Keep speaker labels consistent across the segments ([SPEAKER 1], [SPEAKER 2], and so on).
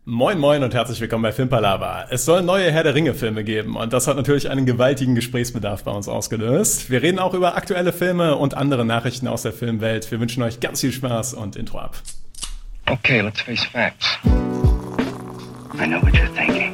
[SPEAKER 1] Moin Moin und herzlich willkommen bei Filmpalava. Es soll neue Herr der Ringe-Filme geben und das hat natürlich einen gewaltigen Gesprächsbedarf bei uns ausgelöst. Wir reden auch über aktuelle Filme und andere Nachrichten aus der Filmwelt. Wir wünschen euch ganz viel Spaß und Intro ab.
[SPEAKER 2] Okay, let's face facts. I know what you're thinking.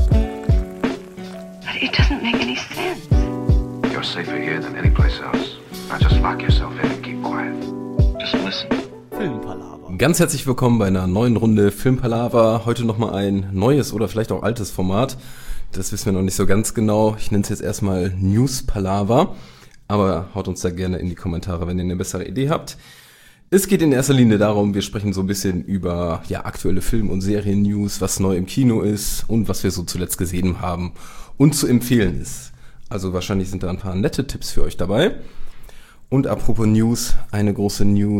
[SPEAKER 3] But it doesn't make any sense.
[SPEAKER 4] You're safer here than any place else. Now just lock yourself in and keep quiet.
[SPEAKER 2] Just listen.
[SPEAKER 1] Filmpalava.
[SPEAKER 5] Ganz herzlich willkommen bei einer neuen Runde Filmpalava. Heute nochmal ein neues oder vielleicht auch altes Format. Das wissen wir noch nicht so ganz genau. Ich nenne es jetzt erstmal News-Palava. Aber haut uns da gerne in die Kommentare, wenn ihr eine bessere Idee habt. Es geht in erster Linie darum, wir sprechen so ein bisschen über aktuelle Film- und Serien-News, was neu im Kino ist und was wir so zuletzt gesehen haben und zu empfehlen ist. Also wahrscheinlich sind da ein paar nette Tipps für euch dabei. Und apropos News, eine große New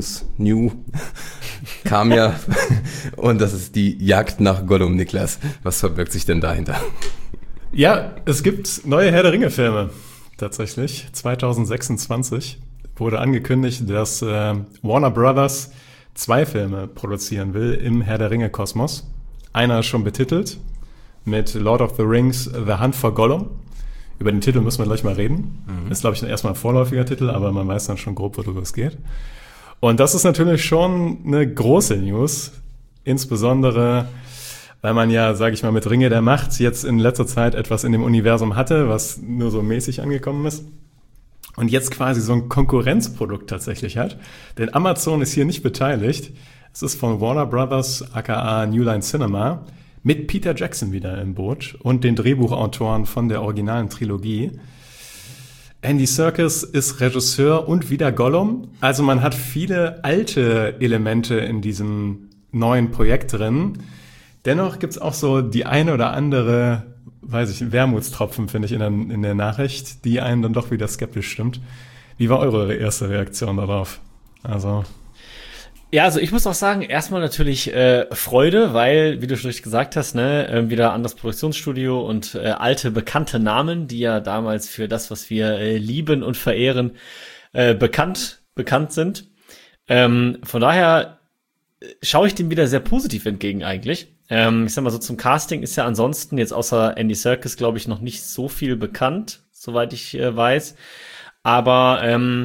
[SPEAKER 5] kam ja und das ist die Jagd nach Gollum, Niklas. Was verbirgt sich denn dahinter?
[SPEAKER 1] Ja, es gibt neue Herr der Ringe-Filme. Tatsächlich. 2026 wurde angekündigt, dass Warner Brothers 2 Filme produzieren will im Herr der Ringe-Kosmos. Einer ist schon betitelt mit Lord of the Rings, The Hunt for Gollum. Über den Titel müssen wir gleich mal reden. Ist, glaube ich, erstmal ein vorläufiger Titel, aber man weiß dann schon grob, worüber es geht. Und das ist natürlich schon eine große News, insbesondere weil man ja, sage ich mal, mit Ringe der Macht jetzt in letzter Zeit etwas in dem Universum hatte, was nur so mäßig angekommen ist. Und jetzt quasi so ein Konkurrenzprodukt tatsächlich hat. Denn Amazon ist hier nicht beteiligt. Es ist von Warner Brothers, aka New Line Cinema, mit Peter Jackson wieder im Boot und den Drehbuchautoren von der originalen Trilogie. Andy Serkis ist Regisseur und wieder Gollum. Also man hat viele alte Elemente in diesem neuen Projekt drin. Dennoch gibt's auch so die eine oder andere, Wermutstropfen, finde ich, in der Nachricht, die einen dann doch wieder skeptisch stimmt. Wie war eure erste Reaktion darauf?
[SPEAKER 6] Ja, also ich muss auch sagen, erstmal natürlich Freude, weil, wie du schon richtig gesagt hast, wieder anderes Produktionsstudio und alte, bekannte Namen, die ja damals für das, was wir lieben und verehren, bekannt sind. Von daher schaue ich dem wieder sehr positiv entgegen eigentlich. Ich sag mal so, zum Casting ist ja ansonsten jetzt außer Andy Serkis, glaube ich, noch nicht so viel bekannt, soweit ich weiß. Aber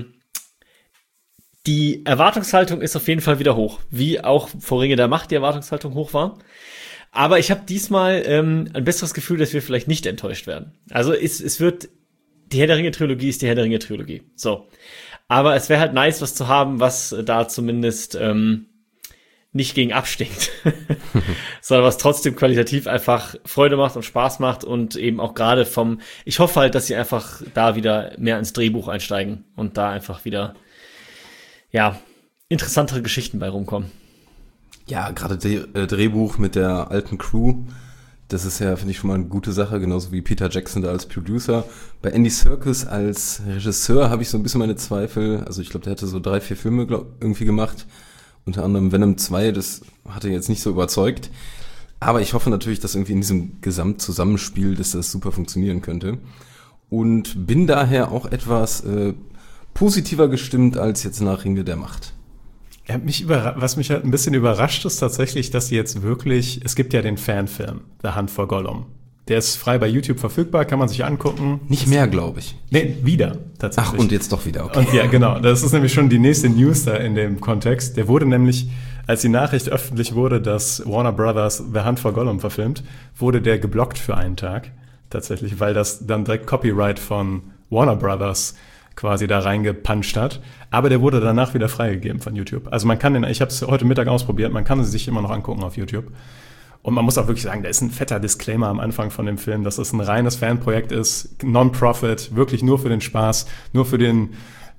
[SPEAKER 6] die Erwartungshaltung ist auf jeden Fall wieder hoch, wie auch vor Ringe der Macht die Erwartungshaltung hoch war. Aber ich habe diesmal ein besseres Gefühl, dass wir vielleicht nicht enttäuscht werden. Also es wird, die Herr der Ringe-Trilogie ist die Herr der Ringe-Trilogie. So. Aber es wäre halt nice, was zu haben, was da zumindest nicht gegen abstinkt, sondern was trotzdem qualitativ einfach Freude macht und Spaß macht und eben auch gerade ich hoffe halt, dass sie einfach da wieder mehr ins Drehbuch einsteigen und da einfach wieder interessantere Geschichten bei rumkommen.
[SPEAKER 5] Ja, gerade Drehbuch mit der alten Crew, das ist ja, finde ich, schon mal eine gute Sache, genauso wie Peter Jackson da als Producer. Bei Andy Serkis als Regisseur habe ich so ein bisschen meine Zweifel. Also ich glaube, der hatte so 3-4 Filme irgendwie gemacht. Unter anderem Venom 2, das hatte jetzt nicht so überzeugt. Aber ich hoffe natürlich, dass irgendwie in diesem Gesamtzusammenspiel, dass das super funktionieren könnte. Und bin daher auch etwas positiver gestimmt als jetzt nach Ringe der Macht.
[SPEAKER 1] Ja, was mich halt ein bisschen überrascht ist tatsächlich, dass sie jetzt wirklich, es gibt ja den Fanfilm, The Hunt for Gollum. Der ist frei bei YouTube verfügbar, kann man sich angucken.
[SPEAKER 5] Nicht mehr, glaube ich.
[SPEAKER 1] Nee, wieder, tatsächlich.
[SPEAKER 5] Ach, und jetzt doch wieder, okay.
[SPEAKER 1] Und ja, genau. Das ist nämlich schon die nächste News da in dem Kontext. Der wurde nämlich, als die Nachricht öffentlich wurde, dass Warner Brothers The Hunt for Gollum verfilmt, wurde der geblockt für einen Tag. Tatsächlich, weil das dann direkt Copyright von Warner Brothers quasi da reingepuncht hat. Aber der wurde danach wieder freigegeben von YouTube. Also man kann ich habe es heute Mittag ausprobiert, man kann es sich immer noch angucken auf YouTube. Und man muss auch wirklich sagen, da ist ein fetter Disclaimer am Anfang von dem Film, dass es ein reines Fanprojekt ist, Non-Profit, wirklich nur für den Spaß, nur für die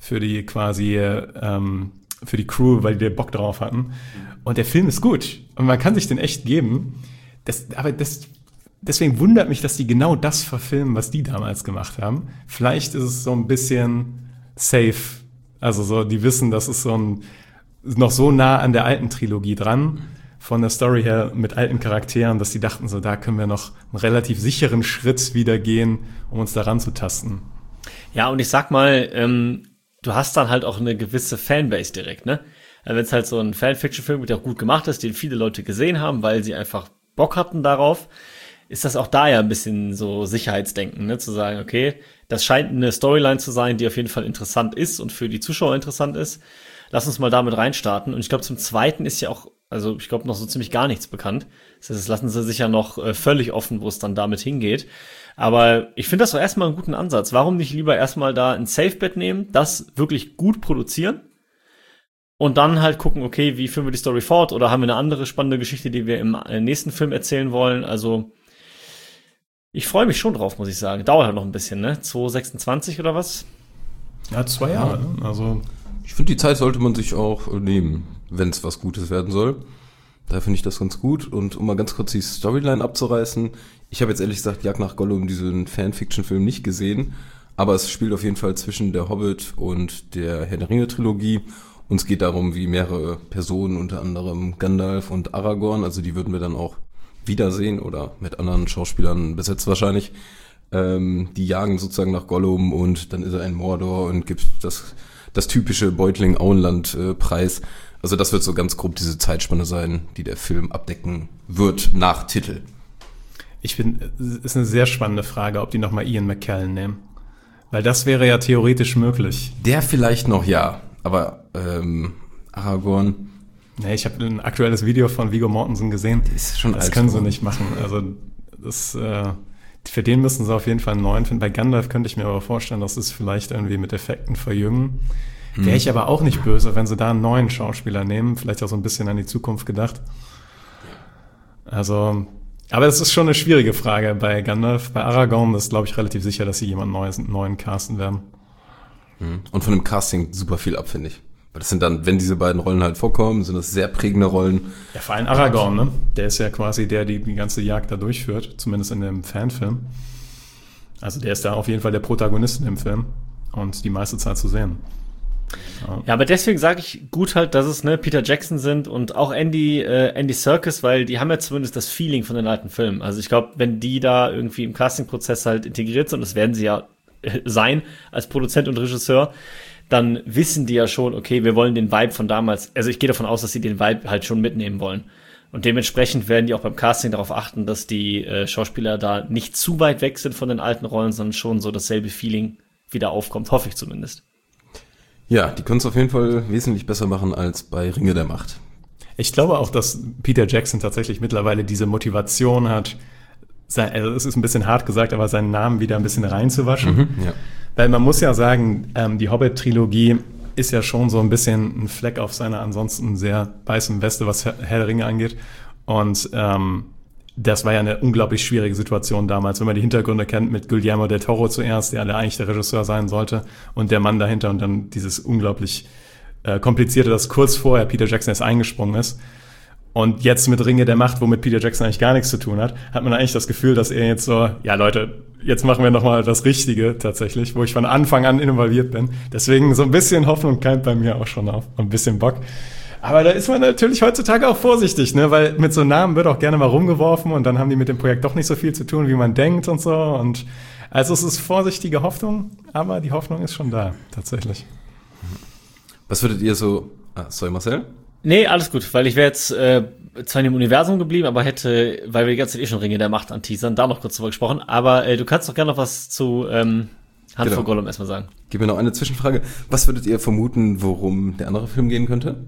[SPEAKER 1] Crew, weil die Bock drauf hatten. Und der Film ist gut. Und man kann sich den echt geben. Deswegen wundert mich, dass die genau das verfilmen, was die damals gemacht haben. Vielleicht ist es so ein bisschen safe. Also so, die wissen, das ist noch so nah an der alten Trilogie dran, von der Story her mit alten Charakteren, dass die dachten so, da können wir noch einen relativ sicheren Schritt wieder gehen, um uns daran zu tasten.
[SPEAKER 6] Ja, und ich sag mal, du hast dann halt auch eine gewisse Fanbase direkt, ne? Wenn es halt so ein Fanfiction-Film, der auch gut gemacht ist, den viele Leute gesehen haben, weil sie einfach Bock hatten darauf, ist das auch da ja ein bisschen so Sicherheitsdenken, ne? Zu sagen, okay, das scheint eine Storyline zu sein, die auf jeden Fall interessant ist und für die Zuschauer interessant ist. Lass uns mal damit reinstarten. Und ich glaube, zum Zweiten ist ja auch, also ich glaube, noch so ziemlich gar nichts bekannt. Das heißt, das lassen sie sich ja noch völlig offen, wo es dann damit hingeht. Aber ich finde das doch erstmal einen guten Ansatz. Warum nicht lieber erstmal da ein Safe-Bet nehmen, das wirklich gut produzieren und dann halt gucken, okay, wie führen wir die Story fort oder haben wir eine andere spannende Geschichte, die wir im nächsten Film erzählen wollen. Also ich freue mich schon drauf, muss ich sagen. Dauert halt noch ein bisschen, ne? 2026 oder was?
[SPEAKER 1] Ja, 2 Jahre. Ne? Also
[SPEAKER 5] Ich finde, die Zeit sollte man sich auch nehmen, wenn es was Gutes werden soll. Da finde ich das ganz gut. Und um mal ganz kurz die Storyline abzureißen, ich habe jetzt ehrlich gesagt Jagd nach Gollum, diesen Fanfiction-Film, nicht gesehen, aber es spielt auf jeden Fall zwischen der Hobbit und der Herr der Ringe-Trilogie. Und es geht darum, wie mehrere Personen, unter anderem Gandalf und Aragorn, also die würden wir dann auch wiedersehen oder mit anderen Schauspielern besetzt wahrscheinlich, die jagen sozusagen nach Gollum und dann ist er in Mordor und gibt das typische Beutling-Auenland-Preis. Also das wird so ganz grob diese Zeitspanne sein, die der Film abdecken wird nach Titel.
[SPEAKER 1] ich finde, es ist eine sehr spannende Frage, ob die nochmal Ian McKellen nehmen. Weil das wäre ja theoretisch möglich.
[SPEAKER 5] Der vielleicht noch, ja, aber Aragorn...
[SPEAKER 1] Nee, ich habe ein aktuelles Video von Viggo Mortensen gesehen.
[SPEAKER 5] Ist schon
[SPEAKER 1] das
[SPEAKER 5] alt
[SPEAKER 1] können sie
[SPEAKER 5] geworden.
[SPEAKER 1] nicht machen. Also das, für den müssen sie auf jeden Fall einen neuen finden. Bei Gandalf könnte ich mir aber vorstellen, dass es vielleicht irgendwie mit Effekten verjüngen. Wäre ich aber auch nicht böse, wenn sie da einen neuen Schauspieler nehmen. Vielleicht auch so ein bisschen an die Zukunft gedacht. Also, aber das ist schon eine schwierige Frage bei Gandalf. Bei Aragorn ist, glaube ich, relativ sicher, dass sie jemanden neuen casten werden.
[SPEAKER 5] Und von dem Casting super viel ab, finde ich. Weil das sind dann, wenn diese beiden Rollen halt vorkommen, sind das sehr prägende Rollen.
[SPEAKER 1] Ja, vor allem Aragorn, ne? Der ist ja quasi der die ganze Jagd da durchführt, zumindest in dem Fanfilm. Also der ist da auf jeden Fall der Protagonist in dem Film und die meiste Zeit zu sehen.
[SPEAKER 6] Ja, aber deswegen sage ich gut halt, dass es Peter Jackson sind und auch Andy Serkis, weil die haben ja zumindest das Feeling von den alten Filmen. Also ich glaube, wenn die da irgendwie im Castingprozess halt integriert sind, das werden sie ja sein als Produzent und Regisseur, dann wissen die ja schon, okay, wir wollen den Vibe von damals, also ich gehe davon aus, dass sie den Vibe halt schon mitnehmen wollen. Und dementsprechend werden die auch beim Casting darauf achten, dass die Schauspieler da nicht zu weit weg sind von den alten Rollen, sondern schon so dasselbe Feeling wieder aufkommt, hoffe ich zumindest.
[SPEAKER 5] Ja, die können es auf jeden Fall wesentlich besser machen als bei Ringe der Macht.
[SPEAKER 1] Ich glaube auch, dass Peter Jackson tatsächlich mittlerweile diese Motivation hat, also es ist ein bisschen hart gesagt, aber seinen Namen wieder ein bisschen reinzuwaschen.
[SPEAKER 5] Ja.
[SPEAKER 1] Weil man muss ja sagen, die Hobbit-Trilogie ist ja schon so ein bisschen ein Fleck auf seiner ansonsten sehr weißen Weste, was Herr der Ringe angeht. Und das war ja eine unglaublich schwierige Situation damals, wenn man die Hintergründe kennt mit Guillermo del Toro zuerst, der eigentlich der Regisseur sein sollte, und der Mann dahinter und dann dieses unglaublich komplizierte, dass kurz vorher Peter Jackson erst eingesprungen ist. Und jetzt mit Ringe der Macht, womit Peter Jackson eigentlich gar nichts zu tun hat, hat man eigentlich das Gefühl, dass er jetzt so, ja Leute, jetzt machen wir nochmal das Richtige tatsächlich, wo ich von Anfang an involviert bin. Deswegen so ein bisschen Hoffnung keimt bei mir auch schon auf, ein bisschen Bock. Aber da ist man natürlich heutzutage auch vorsichtig, ne, weil mit so Namen wird auch gerne mal rumgeworfen und dann haben die mit dem Projekt doch nicht so viel zu tun, wie man denkt und so. Und also es ist vorsichtige Hoffnung, aber die Hoffnung ist schon da, tatsächlich.
[SPEAKER 5] Was würdet ihr so... sorry, Marcel?
[SPEAKER 6] Nee, alles gut, weil ich wäre jetzt zwar in dem Universum geblieben, aber hätte, weil wir die ganze Zeit schon Ringe der Macht anteasern, da noch kurz drüber gesprochen. Aber du kannst doch gerne noch was zu Hand vor Gollum erstmal sagen.
[SPEAKER 5] Gib mir noch eine Zwischenfrage. Was würdet ihr vermuten, worum der andere Film gehen könnte?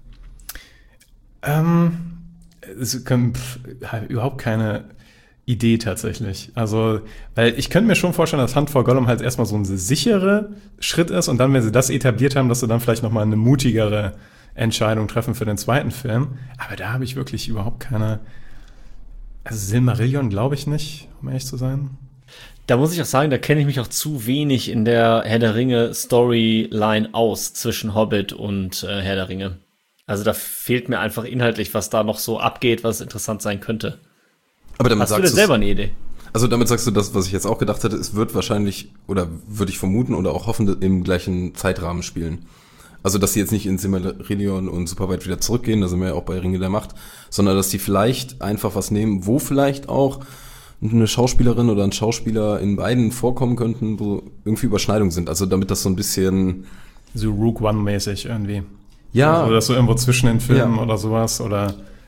[SPEAKER 1] Überhaupt keine Idee tatsächlich. Also, weil ich könnte mir schon vorstellen, dass Hand vor Gollum halt erstmal so ein sicherer Schritt ist und dann, wenn sie das etabliert haben, dass sie dann vielleicht nochmal eine mutigere Entscheidung treffen für den zweiten Film. Aber da habe ich wirklich überhaupt keine... Also Silmarillion glaube ich nicht, um ehrlich zu sein.
[SPEAKER 6] Da muss ich auch sagen, da kenne ich mich auch zu wenig in der Herr der Ringe Storyline aus zwischen Hobbit und Herr der Ringe. Also da fehlt mir einfach inhaltlich, was da noch so abgeht, was interessant sein könnte.
[SPEAKER 5] Aber damit
[SPEAKER 6] Hast du denn selber eine Idee?
[SPEAKER 5] Also damit sagst du das, was ich jetzt auch gedacht hätte, es wird wahrscheinlich, oder würde ich vermuten oder auch hoffen, im gleichen Zeitrahmen spielen. Also, dass sie jetzt nicht in Silmarillion und super weit wieder zurückgehen, da sind wir ja auch bei Ringe der Macht, sondern dass die vielleicht einfach was nehmen, wo vielleicht auch eine Schauspielerin oder ein Schauspieler in beiden vorkommen könnten, wo irgendwie Überschneidungen sind. Also, damit das so ein bisschen...
[SPEAKER 1] So Rogue One-mäßig irgendwie.
[SPEAKER 5] Ja.
[SPEAKER 1] Oder so irgendwo zwischen den Filmen oder sowas, oder...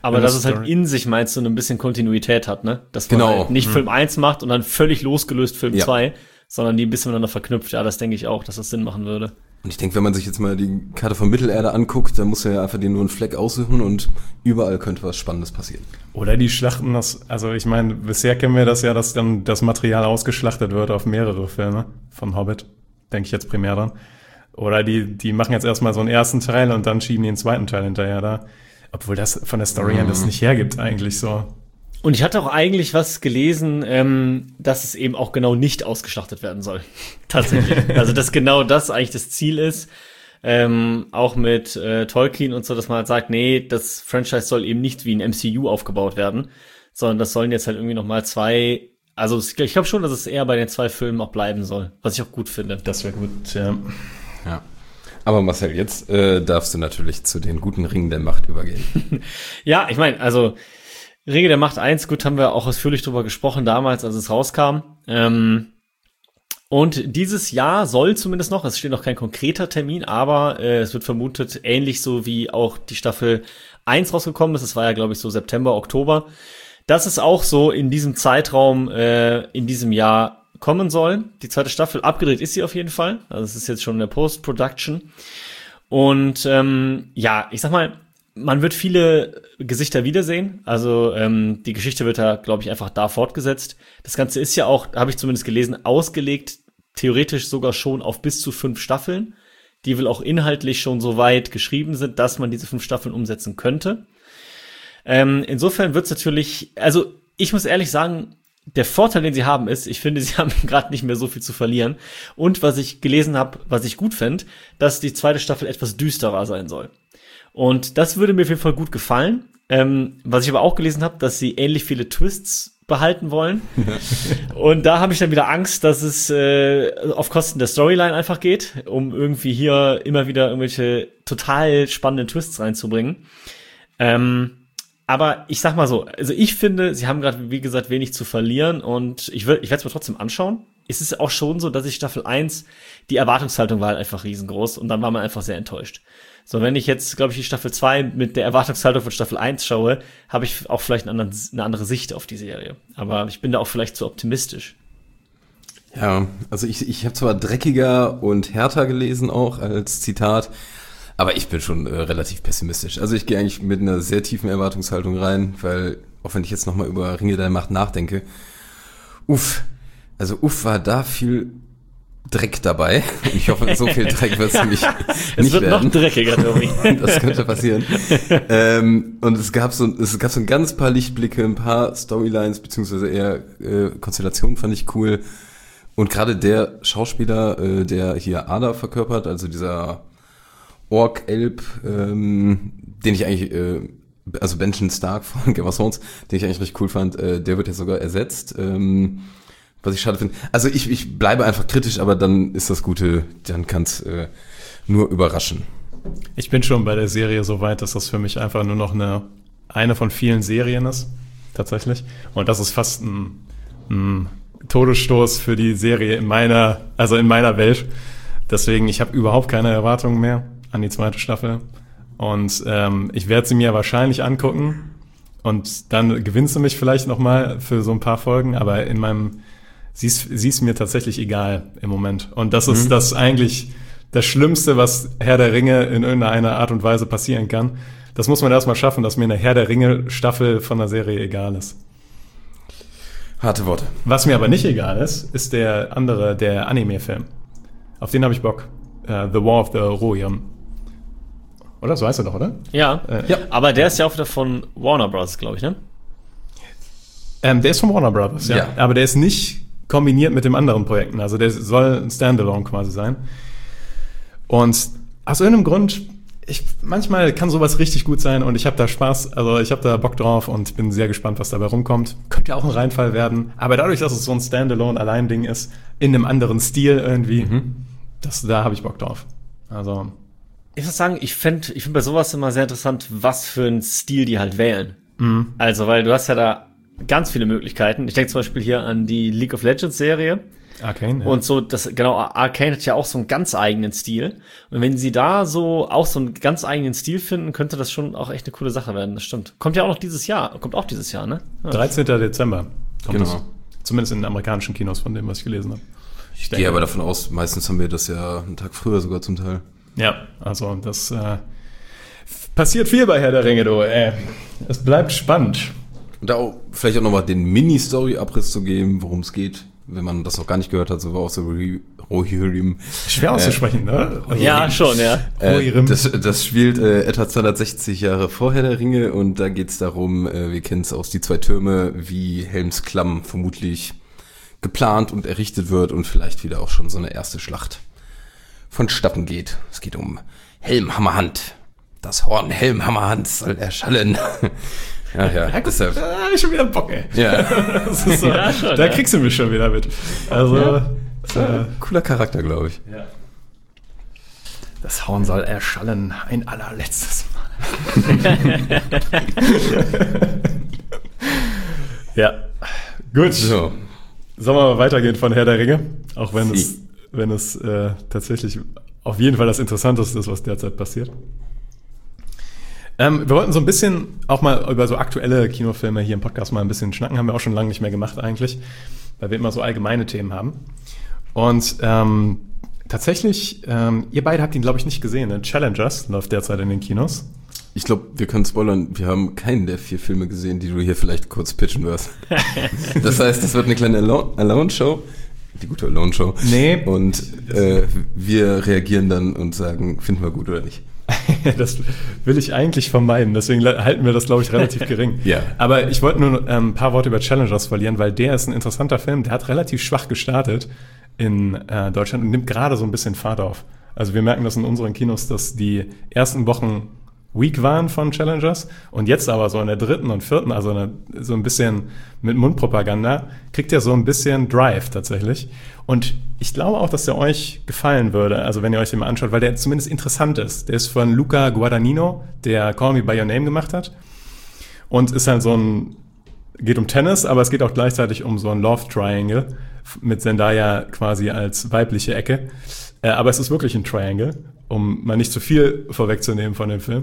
[SPEAKER 6] Aber dass es halt in sich, meinst du, ein bisschen Kontinuität hat, ne? Dass man halt nicht Film 1 macht und dann völlig losgelöst Film 2, sondern die ein bisschen miteinander verknüpft. Ja, das denke ich auch, dass das Sinn machen würde.
[SPEAKER 5] Und ich denke, wenn man sich jetzt mal die Karte von Mittelerde anguckt, dann muss er ja einfach den nur einen Fleck aussuchen und überall könnte was Spannendes passieren.
[SPEAKER 1] Oder die schlachten das, also ich meine, bisher kennen wir das ja, dass dann das Material ausgeschlachtet wird auf mehrere Filme von Hobbit, denke ich jetzt primär dran. Oder die machen jetzt erstmal so einen ersten Teil und dann schieben die einen zweiten Teil hinterher da. Obwohl das von der Story her das nicht hergibt eigentlich so.
[SPEAKER 6] Und ich hatte auch eigentlich was gelesen, dass es eben auch genau nicht ausgeschlachtet werden soll. Tatsächlich. Also, dass genau das eigentlich das Ziel ist. Auch mit Tolkien und so, dass man halt sagt, nee, das Franchise soll eben nicht wie ein MCU aufgebaut werden, sondern das sollen jetzt halt irgendwie nochmal 2, also ich glaube schon, dass es eher bei den 2 Filmen auch bleiben soll, was ich auch gut finde.
[SPEAKER 1] Das wäre gut, ja.
[SPEAKER 5] Aber Marcel, jetzt darfst du natürlich zu den guten Ringen der Macht übergehen.
[SPEAKER 6] Ja, ich meine, also Ringe der Macht 1, gut, haben wir auch ausführlich drüber gesprochen damals, als es rauskam. Und dieses Jahr soll zumindest noch, es steht noch kein konkreter Termin, aber es wird vermutet, ähnlich so wie auch die Staffel 1 rausgekommen ist, das war ja, glaube ich, so September, Oktober, dass es auch so in diesem Zeitraum in diesem Jahr kommen soll. Die zweite Staffel, abgedreht ist sie auf jeden Fall, also es ist jetzt schon in der Post-Production. Und ja, ich sag mal, man wird viele Gesichter wiedersehen. Also die Geschichte wird da, glaube ich, einfach da fortgesetzt. Das Ganze ist ja auch, habe ich zumindest gelesen, ausgelegt, theoretisch sogar schon auf bis zu 5 Staffeln, die wohl auch inhaltlich schon so weit geschrieben sind, dass man diese 5 Staffeln umsetzen könnte. Insofern wird's natürlich, also ich muss ehrlich sagen, der Vorteil, den sie haben, ist, ich finde, sie haben gerade nicht mehr so viel zu verlieren. Und was ich gelesen habe, was ich gut fände, dass die zweite Staffel etwas düsterer sein soll. Und das würde mir auf jeden Fall gut gefallen. Was ich aber auch gelesen habe, dass sie ähnlich viele Twists behalten wollen. Und da habe ich dann wieder Angst, dass es auf Kosten der Storyline einfach geht, um irgendwie hier immer wieder irgendwelche total spannenden Twists reinzubringen. Aber ich sag mal so, also ich finde, sie haben gerade, wie gesagt, wenig zu verlieren und ich werde es mir trotzdem anschauen. Es ist auch schon so, dass ich Staffel 1, die Erwartungshaltung war halt einfach riesengroß und dann war man einfach sehr enttäuscht. So, wenn ich jetzt, glaube ich, die Staffel 2 mit der Erwartungshaltung von Staffel 1 schaue, habe ich auch vielleicht eine andere Sicht auf die Serie. Aber ich bin da auch vielleicht zu optimistisch.
[SPEAKER 5] Ja, also ich habe zwar dreckiger und härter gelesen auch als Zitat, aber ich bin schon relativ pessimistisch. Also ich gehe eigentlich mit einer sehr tiefen Erwartungshaltung rein, weil, auch wenn ich jetzt nochmal über Ringe der Macht nachdenke, war da viel Dreck dabei. Ich hoffe, so viel Dreck wird es nämlich nicht
[SPEAKER 6] wird
[SPEAKER 5] werden.
[SPEAKER 6] Noch dreckiger, Tobi.
[SPEAKER 5] Das könnte passieren. Und es gab so ein ganz paar Lichtblicke, ein paar Storylines, beziehungsweise eher Konstellationen fand ich cool. Und gerade der Schauspieler, der hier Ada verkörpert, also dieser Ork-Elb, den ich eigentlich, also Benjen Stark von Game of Thrones, den ich eigentlich richtig cool fand, der wird ja sogar ersetzt. Was ich schade finde. Also ich bleibe einfach kritisch, aber dann ist das Gute, dann kann es nur überraschen.
[SPEAKER 1] Ich bin schon bei der Serie so weit, dass das für mich einfach nur noch eine von vielen Serien ist, tatsächlich. Und das ist fast ein Todesstoß für die Serie in meiner Welt. Deswegen, ich habe überhaupt keine Erwartungen mehr an die zweite Staffel. Und ich werde sie mir wahrscheinlich angucken. Und dann gewinnst du mich vielleicht nochmal für so ein paar Folgen, aber sie ist mir tatsächlich egal im Moment. Und das ist das eigentlich das Schlimmste, was Herr der Ringe in irgendeiner Art und Weise passieren kann. Das muss man erstmal schaffen, dass mir eine Herr der Ringe Staffel von der Serie egal ist.
[SPEAKER 5] Harte Worte.
[SPEAKER 1] Was mir aber nicht egal ist der Anime-Film. Auf den habe ich Bock. The War of the Rohirrim. Oder? So heißt er doch, oder?
[SPEAKER 6] Ja. Aber der ist ja auch wieder von Warner Bros., glaube ich, ne?
[SPEAKER 1] Der ist von Warner Bros., ja. Aber der ist nicht kombiniert mit den anderen Projekten. Also der soll ein Standalone quasi sein. Und aus irgendeinem Grund, manchmal kann sowas richtig gut sein und ich habe da Spaß, also ich habe da Bock drauf und bin sehr gespannt, was dabei rumkommt. Könnte ja auch ein Reinfall werden, aber dadurch, dass es so ein Standalone-Allein-Ding ist, in einem anderen Stil irgendwie, da habe ich Bock drauf. Also
[SPEAKER 6] ich muss sagen, ich find bei sowas immer sehr interessant, was für einen Stil die halt wählen. Also, weil du hast ja da ganz viele Möglichkeiten. Ich denke zum Beispiel hier an die League of Legends Serie.
[SPEAKER 1] Arcane, ja.
[SPEAKER 6] Und so, Arcane hat ja auch so einen ganz eigenen Stil. Und wenn sie da so auch so einen ganz eigenen Stil finden, könnte das schon auch echt eine coole Sache werden, das stimmt. Kommt auch dieses Jahr, ne? Ja.
[SPEAKER 1] 13. Dezember kommt
[SPEAKER 5] Genau.
[SPEAKER 1] das. Zumindest in den amerikanischen Kinos, von dem, was ich gelesen habe.
[SPEAKER 5] Ich gehe aber davon aus, meistens haben wir das ja einen Tag früher sogar zum Teil.
[SPEAKER 1] Ja, also das passiert viel bei Herr der Ringe, du. Es bleibt spannend.
[SPEAKER 5] Und da auch vielleicht auch nochmal den Mini-Story-Abriss zu geben, worum es geht, wenn man das noch gar nicht gehört hat, so war auch so Rohirrim.
[SPEAKER 1] Schwer auszusprechen, ne?
[SPEAKER 6] Ja, schon, ja.
[SPEAKER 1] Rohirrim.
[SPEAKER 5] Das spielt etwa 260 Jahre vor Herr der Ringe und da geht's darum, wir kennen es aus Die zwei Türme, wie Helms Klamm vermutlich geplant und errichtet wird und vielleicht wieder auch schon so eine erste Schlacht vonstatten geht. Es geht um Helmhammerhand. Das Horn Helmhammerhand soll erschallen. Ja, deshalb.
[SPEAKER 1] Schon wieder Bock, ey.
[SPEAKER 5] Ja.
[SPEAKER 1] Das ist so,
[SPEAKER 6] Ja, schon,
[SPEAKER 1] da
[SPEAKER 6] ja.
[SPEAKER 1] kriegst du mich schon wieder mit. Also,
[SPEAKER 5] Cooler Charakter, glaube ich.
[SPEAKER 1] das Horn soll erschallen, ein allerletztes Mal. Ja, gut.
[SPEAKER 5] So.
[SPEAKER 1] Sollen wir mal weitergehen von Herr der Ringe? Auch wenn es tatsächlich auf jeden Fall das Interessanteste ist, was derzeit passiert. Wir wollten so ein bisschen auch mal über so aktuelle Kinofilme hier im Podcast mal ein bisschen schnacken. Haben wir auch schon lange nicht mehr gemacht eigentlich, weil wir immer so allgemeine Themen haben. Und tatsächlich, ihr beide habt ihn, glaube ich, nicht gesehen. Ne? Challengers läuft derzeit in den Kinos.
[SPEAKER 5] Ich glaube, wir können spoilern, wir haben keinen der 4 Filme gesehen, die du hier vielleicht kurz pitchen wirst. Das heißt, das wird eine kleine Alone-Show. Die gute Alone-Show.
[SPEAKER 1] Nee.
[SPEAKER 5] Und wir reagieren dann und sagen, finden wir gut oder nicht.
[SPEAKER 1] Das will ich eigentlich vermeiden, deswegen halten wir das, glaube ich, relativ gering.
[SPEAKER 5] Ja.
[SPEAKER 1] Aber ich wollte nur ein paar Worte über Challengers verlieren, weil der ist ein interessanter Film. Der hat relativ schwach gestartet in Deutschland und nimmt gerade so ein bisschen Fahrt auf. Also wir merken das in unseren Kinos, dass die ersten Wochen weak waren von Challengers und jetzt aber so in der 3. und 4., also so ein bisschen mit Mundpropaganda, kriegt er so ein bisschen Drive tatsächlich. Und ich glaube auch, dass der euch gefallen würde, also wenn ihr euch den mal anschaut, weil der zumindest interessant ist. Der ist von Luca Guadagnino, der Call Me By Your Name gemacht hat und ist halt geht um Tennis, aber es geht auch gleichzeitig um so ein Love Triangle mit Zendaya quasi als weibliche Ecke. Aber es ist wirklich ein Triangle, um mal nicht zu viel vorwegzunehmen von dem Film.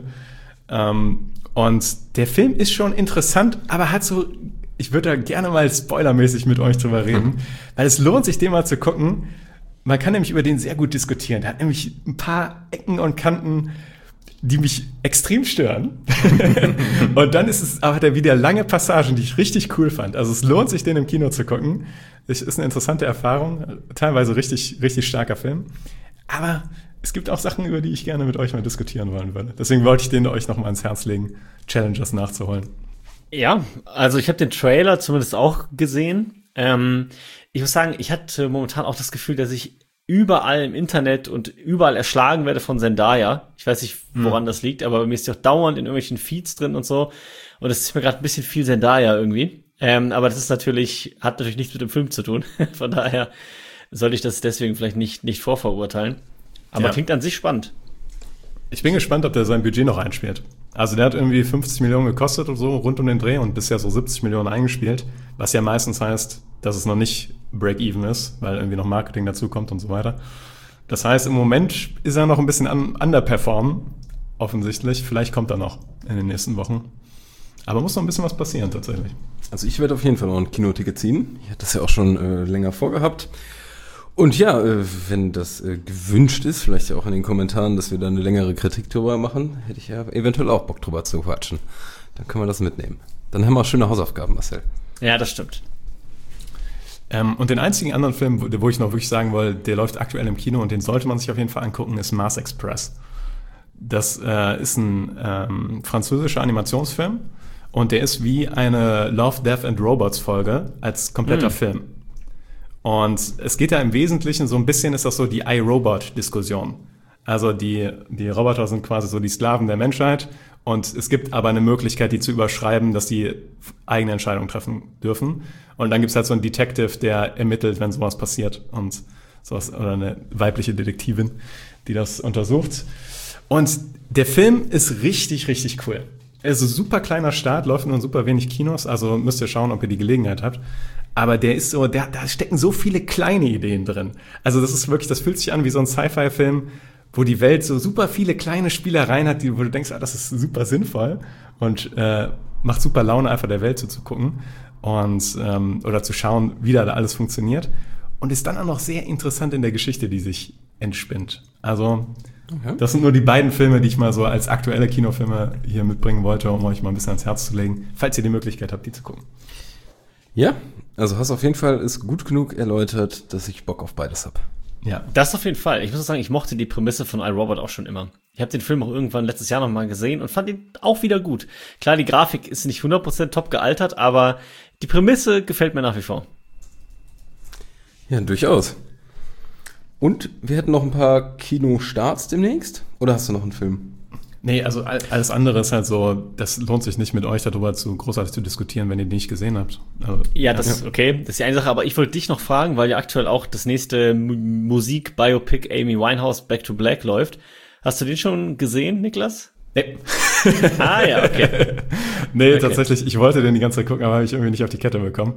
[SPEAKER 1] Und der Film ist schon interessant, aber hat so, ich würde da gerne mal spoilermäßig mit euch drüber reden, weil es lohnt sich, den mal zu gucken. Man kann nämlich über den sehr gut diskutieren. Der hat nämlich ein paar Ecken und Kanten, die mich extrem stören. Und dann hat er wieder lange Passagen, die ich richtig cool fand. Also es lohnt sich, den im Kino zu gucken. Es ist eine interessante Erfahrung, teilweise richtig, richtig starker Film. Aber es gibt auch Sachen, über die ich gerne mit euch mal diskutieren wollen würde. Deswegen wollte ich den euch noch mal ans Herz legen, Challengers nachzuholen.
[SPEAKER 6] Ja, also ich habe den Trailer zumindest auch gesehen. Ich muss sagen, ich hatte momentan auch das Gefühl, dass ich überall im Internet und überall erschlagen werde von Zendaya. Ich weiß nicht, woran das liegt, aber bei mir ist die auch dauernd in irgendwelchen Feeds drin und so. Und es ist mir gerade ein bisschen viel Zendaya irgendwie. Aber das hat natürlich nichts mit dem Film zu tun. Von daher sollte ich das deswegen vielleicht nicht vorverurteilen. Aber klingt an sich spannend.
[SPEAKER 1] Ich bin gespannt, ob der sein Budget noch einspielt. Also der hat irgendwie 50 Millionen gekostet oder so, rund um den Dreh und bisher so 70 Millionen eingespielt. Was ja meistens heißt, dass es noch nicht Break-Even ist, weil irgendwie noch Marketing dazu kommt und so weiter. Das heißt, im Moment ist er noch ein bisschen underperformen, offensichtlich. Vielleicht kommt er noch in den nächsten Wochen. Aber muss noch ein bisschen was passieren tatsächlich.
[SPEAKER 5] Also ich werde auf jeden Fall noch ein Kinoticket ziehen. Ich hatte das ja auch schon länger vorgehabt. Und ja, wenn das gewünscht ist, vielleicht ja auch in den Kommentaren, dass wir da eine längere Kritik drüber machen, hätte ich ja eventuell auch Bock drüber zu quatschen. Dann können wir das mitnehmen. Dann haben wir auch schöne Hausaufgaben, Marcel.
[SPEAKER 6] Ja, das stimmt.
[SPEAKER 1] Und den einzigen anderen Film, wo ich noch wirklich sagen wollte, der läuft aktuell im Kino und den sollte man sich auf jeden Fall angucken, ist Mars Express. Das ist ein französischer Animationsfilm und der ist wie eine Love, Death and Robots Folge als kompletter Film. Und es geht ja im Wesentlichen so ein bisschen, ist das so die iRobot-Diskussion. Also die Roboter sind quasi so die Sklaven der Menschheit und es gibt aber eine Möglichkeit, die zu überschreiben, dass die eigene Entscheidungen treffen dürfen. Und dann gibt's halt so einen Detective, der ermittelt, wenn sowas passiert und sowas, oder eine weibliche Detektivin, die das untersucht. Und der Film ist richtig, richtig cool. Also super kleiner Start, läuft nur in super wenig Kinos, also müsst ihr schauen, ob ihr die Gelegenheit habt. Aber der ist so, da stecken so viele kleine Ideen drin. Also das ist wirklich, das fühlt sich an wie so ein Sci-Fi-Film, wo die Welt so super viele kleine Spielereien hat, wo du denkst, das ist super sinnvoll und macht super Laune, einfach der Welt zuzugucken und oder zu schauen, wie da alles funktioniert. Und ist dann auch noch sehr interessant in der Geschichte, die sich entspinnt. Also das sind nur die beiden Filme, die ich mal so als aktuelle Kinofilme hier mitbringen wollte, um euch mal ein bisschen ans Herz zu legen, falls ihr die Möglichkeit habt, die zu gucken.
[SPEAKER 5] Ja, also hast auf jeden Fall ist gut genug erläutert, dass ich Bock auf beides habe.
[SPEAKER 6] Ja. Das auf jeden Fall. Ich muss auch sagen, ich mochte die Prämisse von iRobot auch schon immer. Ich habe den Film auch irgendwann letztes Jahr nochmal gesehen und fand ihn auch wieder gut. Klar, die Grafik ist nicht 100% top gealtert, aber die Prämisse gefällt mir nach wie vor.
[SPEAKER 5] Ja, durchaus. Und wir hätten noch ein paar Kinostarts demnächst? Oder hast du noch einen Film?
[SPEAKER 1] Nee, also alles andere ist halt so, das lohnt sich nicht mit euch darüber großartig zu diskutieren, wenn ihr die nicht gesehen habt. Also,
[SPEAKER 6] das ist okay, das ist die eine Sache, aber ich wollte dich noch fragen, weil ja aktuell auch das nächste Musik-Biopic Amy Winehouse Back to Black läuft. Hast du den schon gesehen, Niklas?
[SPEAKER 1] Nee.
[SPEAKER 6] Ja, okay.
[SPEAKER 1] Nee,
[SPEAKER 6] okay.
[SPEAKER 1] Tatsächlich, ich wollte den die ganze Zeit gucken, aber habe ich irgendwie nicht auf die Kette bekommen.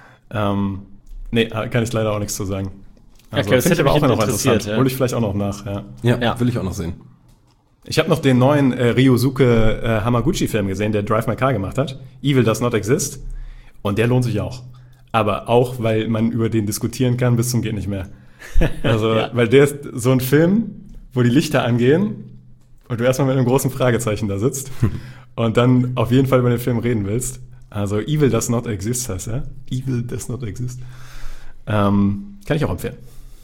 [SPEAKER 1] Nee, kann ich leider auch nichts zu sagen. Also,
[SPEAKER 6] okay, das hätte
[SPEAKER 1] aber
[SPEAKER 6] mich
[SPEAKER 1] auch noch interessant.
[SPEAKER 6] Ja.
[SPEAKER 1] Hol ich vielleicht auch noch nach,
[SPEAKER 5] Ja, will ich auch noch sehen.
[SPEAKER 1] Ich habe noch den neuen Ryosuke Hamaguchi-Film gesehen, der Drive My Car gemacht hat. Evil Does Not Exist. Und der lohnt sich auch. Aber auch, weil man über den diskutieren kann bis zum geht nicht mehr. Also, weil der ist so ein Film, wo die Lichter angehen und du erstmal mit einem großen Fragezeichen da sitzt und dann auf jeden Fall über den Film reden willst. Also Evil Does Not Exist heißt er. Evil Does Not Exist. Kann ich auch empfehlen.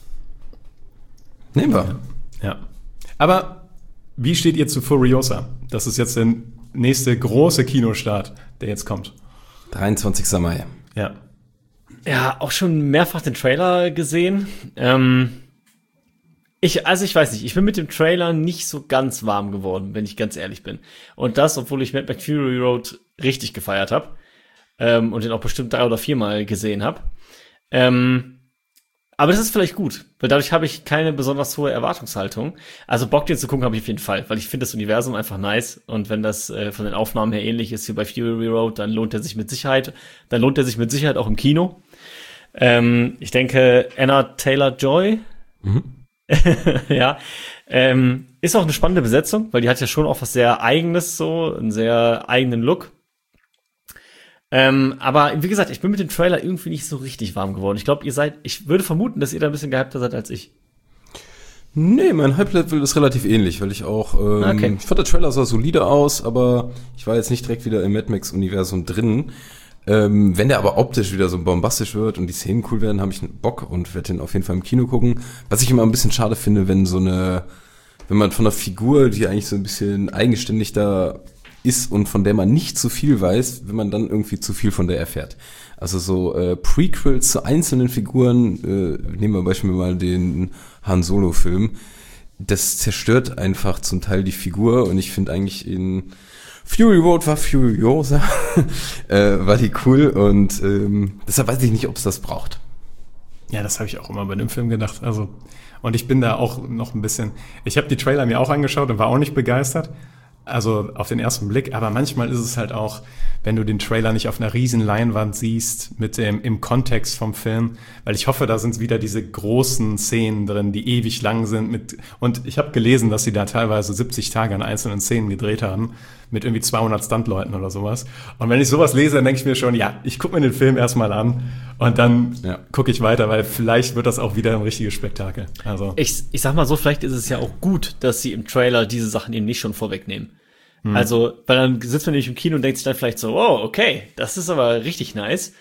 [SPEAKER 5] Nehmen wir.
[SPEAKER 1] Ja. Aber wie steht ihr zu Furiosa? Das ist jetzt der nächste große Kinostart, der jetzt kommt.
[SPEAKER 5] 23. Mai.
[SPEAKER 1] Ja.
[SPEAKER 6] Ja, auch schon mehrfach den Trailer gesehen. Ich weiß nicht, ich bin mit dem Trailer nicht so ganz warm geworden, wenn ich ganz ehrlich bin. Und das, obwohl ich Mad Max Fury Road richtig gefeiert habe und den auch bestimmt 3 oder 4 Mal gesehen habe. Aber das ist vielleicht gut, weil dadurch habe ich keine besonders hohe Erwartungshaltung. Also Bock, den zu gucken, habe ich auf jeden Fall, weil ich finde das Universum einfach nice. Und wenn das von den Aufnahmen her ähnlich ist wie bei Fury Road, dann lohnt er sich mit Sicherheit. Dann lohnt er sich mit Sicherheit auch im Kino. Ich denke, Anna Taylor-Joy, ja, ist auch eine spannende Besetzung, weil die hat ja schon auch was sehr Eigenes, so einen sehr eigenen Look. Aber wie gesagt, ich bin mit dem Trailer irgendwie nicht so richtig warm geworden. Ich glaube, ich würde vermuten, dass ihr da ein bisschen gehypter seid als ich.
[SPEAKER 5] Nee, mein Hype-Level ist relativ ähnlich, weil ich auch,
[SPEAKER 6] okay.
[SPEAKER 5] Ich fand der Trailer sah solide aus, aber ich war jetzt nicht direkt wieder im Mad Max-Universum drin. Wenn der aber optisch wieder so bombastisch wird und die Szenen cool werden, habe ich Bock und werde den auf jeden Fall im Kino gucken. Was ich immer ein bisschen schade finde, wenn man von einer Figur, die eigentlich so ein bisschen eigenständig da ist und von der man nicht zu viel weiß, wenn man dann irgendwie zu viel von der erfährt. Also so Prequels zu einzelnen Figuren, nehmen wir beispielsweise mal den Han Solo-Film, das zerstört einfach zum Teil die Figur und ich finde eigentlich in Fury Road war Furiosa, war die cool und deshalb weiß ich nicht, ob es das braucht.
[SPEAKER 1] Ja, das habe ich auch immer bei dem Film gedacht. Also, und ich bin da auch noch ein bisschen, ich habe die Trailer mir auch angeschaut und war auch nicht begeistert. Also auf den ersten Blick, aber manchmal ist es halt auch, wenn du den Trailer nicht auf einer riesen Leinwand siehst, im Kontext vom Film, weil ich hoffe, da sind wieder diese großen Szenen drin, die ewig lang sind und ich habe gelesen, dass sie da teilweise 70 Tage an einzelnen Szenen gedreht haben, mit irgendwie 200 Stuntleuten oder sowas. Und wenn ich sowas lese, dann denke ich mir schon, ja, ich gucke mir den Film erstmal an und dann gucke ich weiter, weil vielleicht wird das auch wieder ein richtiges Spektakel. Also
[SPEAKER 6] ich sag mal so, vielleicht ist es ja auch gut, dass sie im Trailer diese Sachen eben nicht schon vorwegnehmen. Also, weil dann sitzt man nämlich im Kino und denkt sich dann vielleicht so, oh, okay, das ist aber richtig nice.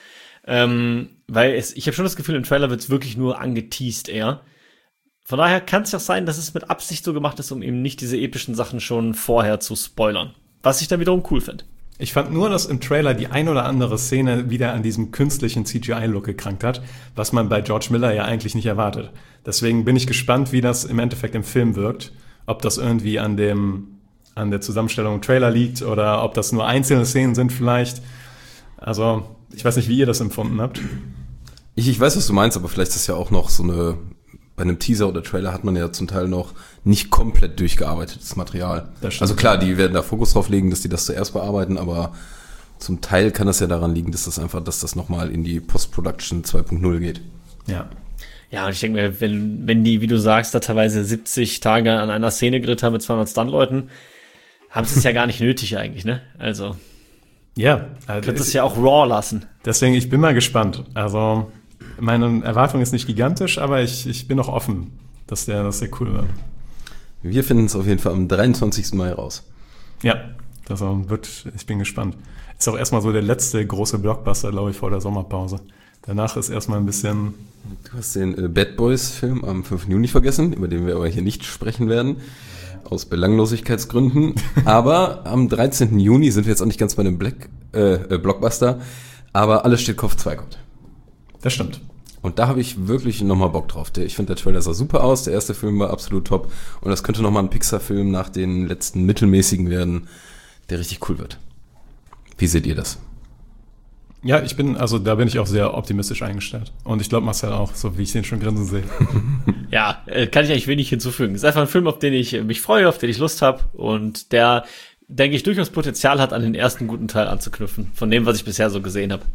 [SPEAKER 6] Weil ich habe schon das Gefühl, im Trailer wird es wirklich nur angeteased eher. Von daher kann es ja auch sein, dass es mit Absicht so gemacht ist, um eben nicht diese epischen Sachen schon vorher zu spoilern. Was ich dann wiederum cool finde.
[SPEAKER 1] Ich fand nur, dass im Trailer die ein oder andere Szene wieder an diesem künstlichen CGI-Look gekrankt hat, was man bei George Miller ja eigentlich nicht erwartet. Deswegen bin ich gespannt, wie das im Endeffekt im Film wirkt. Ob das irgendwie an der Zusammenstellung im Trailer liegt oder ob das nur einzelne Szenen sind vielleicht. Also, ich weiß nicht, wie ihr das empfunden habt.
[SPEAKER 5] Ich weiß, was du meinst, aber vielleicht ist das ja auch noch so eine bei einem Teaser oder Trailer hat man ja zum Teil noch nicht komplett durchgearbeitetes Material.
[SPEAKER 1] Das stimmt.
[SPEAKER 5] Also klar, die werden da Fokus drauf legen, dass die das zuerst bearbeiten, aber zum Teil kann das ja daran liegen, dass das nochmal in die Post-Production 2.0 geht.
[SPEAKER 1] Ja.
[SPEAKER 6] Ja, und ich denke mir, wenn die, wie du sagst, da teilweise 70 Tage an einer Szene gedreht haben mit 200 Stuntleuten, haben sie es ja gar nicht nötig eigentlich, ne? Also,
[SPEAKER 1] Ja.
[SPEAKER 6] könntest es ja auch raw lassen.
[SPEAKER 1] Deswegen, ich bin mal gespannt. Also, meine Erwartung ist nicht gigantisch, aber ich bin auch offen, dass der cool wird.
[SPEAKER 5] Wir finden es auf jeden Fall am 23. Mai raus.
[SPEAKER 1] Ja, ich bin gespannt. Ist auch erstmal so der letzte große Blockbuster, glaube ich, vor der Sommerpause. Danach ist erstmal ein bisschen...
[SPEAKER 5] Du hast den Bad Boys-Film am 5. Juni vergessen, über den wir aber hier nicht sprechen werden, aus Belanglosigkeitsgründen. Aber am 13. Juni sind wir jetzt auch nicht ganz bei dem Blockbuster, aber Alles steht Kopf 2 kommt.
[SPEAKER 1] Das stimmt.
[SPEAKER 5] Und da habe ich wirklich nochmal Bock drauf. Ich finde, der Trailer sah super aus, der erste Film war absolut top und das könnte nochmal ein Pixar-Film nach den letzten mittelmäßigen werden, der richtig cool wird. Wie seht ihr das?
[SPEAKER 1] Ja, da bin ich auch sehr optimistisch eingestellt. Und ich glaube, Marcel auch, so wie ich den schon grinsen sehe.
[SPEAKER 6] Ja, kann ich eigentlich wenig hinzufügen. Es ist einfach ein Film, auf den ich mich freue, auf den ich Lust habe und der, denke ich, durchaus Potenzial hat, an den ersten guten Teil anzuknüpfen, von dem, was ich bisher so gesehen habe.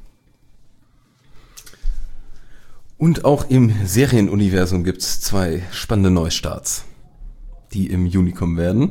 [SPEAKER 5] Und auch im Serienuniversum gibt's 2 spannende Neustarts, die im Juni kommen werden.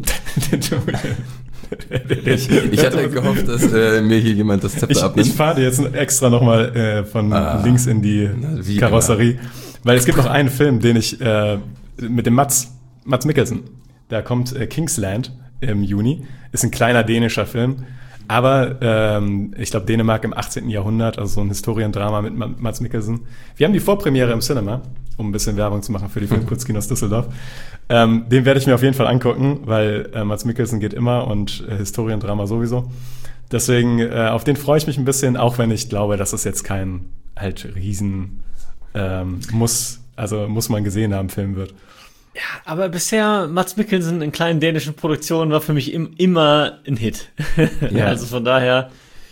[SPEAKER 5] Ich hatte gehofft, dass mir hier jemand das Zepter abnimmt.
[SPEAKER 1] Ich fahre jetzt extra nochmal von links in die Karosserie, weil es gibt noch einen Film, den ich mit dem Mads Mikkelsen, da kommt Kingsland im Juni, ist ein kleiner dänischer Film, aber ich glaube Dänemark im 18. Jahrhundert, also so ein Historiendrama mit Mads Mikkelsen. Wir haben die Vorpremiere im Cinema, um ein bisschen Werbung zu machen für die Filmkurzkinos Düsseldorf. Den werde ich mir auf jeden Fall angucken, weil Mads Mikkelsen geht immer und Historiendrama sowieso. Deswegen, auf den freue ich mich ein bisschen, auch wenn ich glaube, dass es jetzt kein halt riesen muss man gesehen haben, Film wird.
[SPEAKER 6] Ja, aber bisher Mads Mikkelsen in kleinen dänischen Produktionen war für mich immer ein Hit. Ja. Also von daher.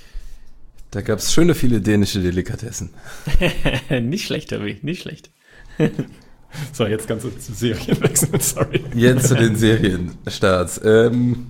[SPEAKER 5] Da gab es schöne viele dänische Delikatessen.
[SPEAKER 6] Nicht schlecht, Tobi, nicht schlecht.
[SPEAKER 1] So, jetzt kannst du zu Serien wechseln, sorry.
[SPEAKER 5] Jetzt zu den Serienstarts. Von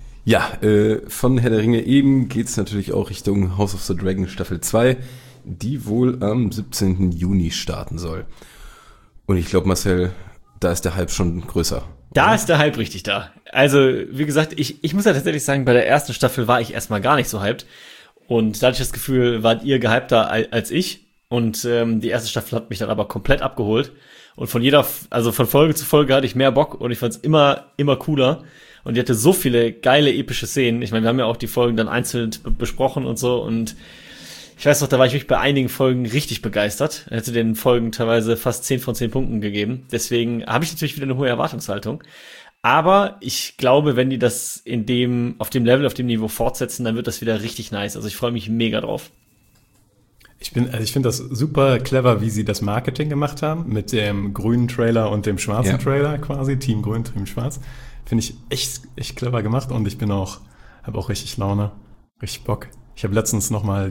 [SPEAKER 5] Herr der Ringe eben geht's natürlich auch Richtung House of the Dragon Staffel 2, die wohl am 17. Juni starten soll. Und ich glaube, Marcel, da ist der Hype schon größer.
[SPEAKER 6] Da ist der Hype richtig da. Also, wie gesagt, ich muss ja tatsächlich sagen, bei der ersten Staffel war ich erstmal gar nicht so hyped. Und da hatte ich das Gefühl, wart ihr gehypter als ich. Und die erste Staffel hat mich dann aber komplett abgeholt. Und von Folge zu Folge hatte ich mehr Bock und ich fand es immer cooler. Und die hatte so viele geile, epische Szenen. Ich meine, wir haben ja auch die Folgen dann einzeln besprochen und so. Und ich weiß noch, da war ich wirklich bei einigen Folgen richtig begeistert. Ich hätte den Folgen teilweise fast 10 von 10 Punkten gegeben. Deswegen habe ich natürlich wieder eine hohe Erwartungshaltung. Aber ich glaube, wenn die das auf dem Level, auf dem Niveau fortsetzen, dann wird das wieder richtig nice. Also ich freue mich mega drauf.
[SPEAKER 1] Ich finde das super clever, wie sie das Marketing gemacht haben, mit dem grünen Trailer und dem schwarzen Trailer quasi, Team Grün, Team Schwarz. Finde ich echt clever gemacht und ich habe auch richtig Laune, richtig Bock. Ich habe letztens nochmal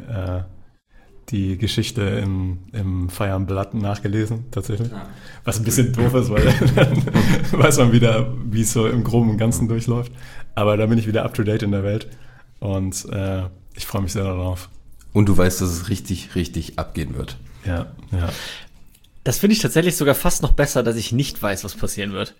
[SPEAKER 1] die Geschichte im Fire and Blood nachgelesen, tatsächlich. Was ein bisschen doof ist, weil dann weiß man wieder, wie es so im Groben und Ganzen durchläuft. Aber da bin ich wieder up to date in der Welt und ich freue mich sehr darauf.
[SPEAKER 5] Und du weißt, dass es richtig, richtig abgehen wird.
[SPEAKER 1] Ja.
[SPEAKER 6] Das finde ich tatsächlich sogar fast noch besser, dass ich nicht weiß, was passieren wird.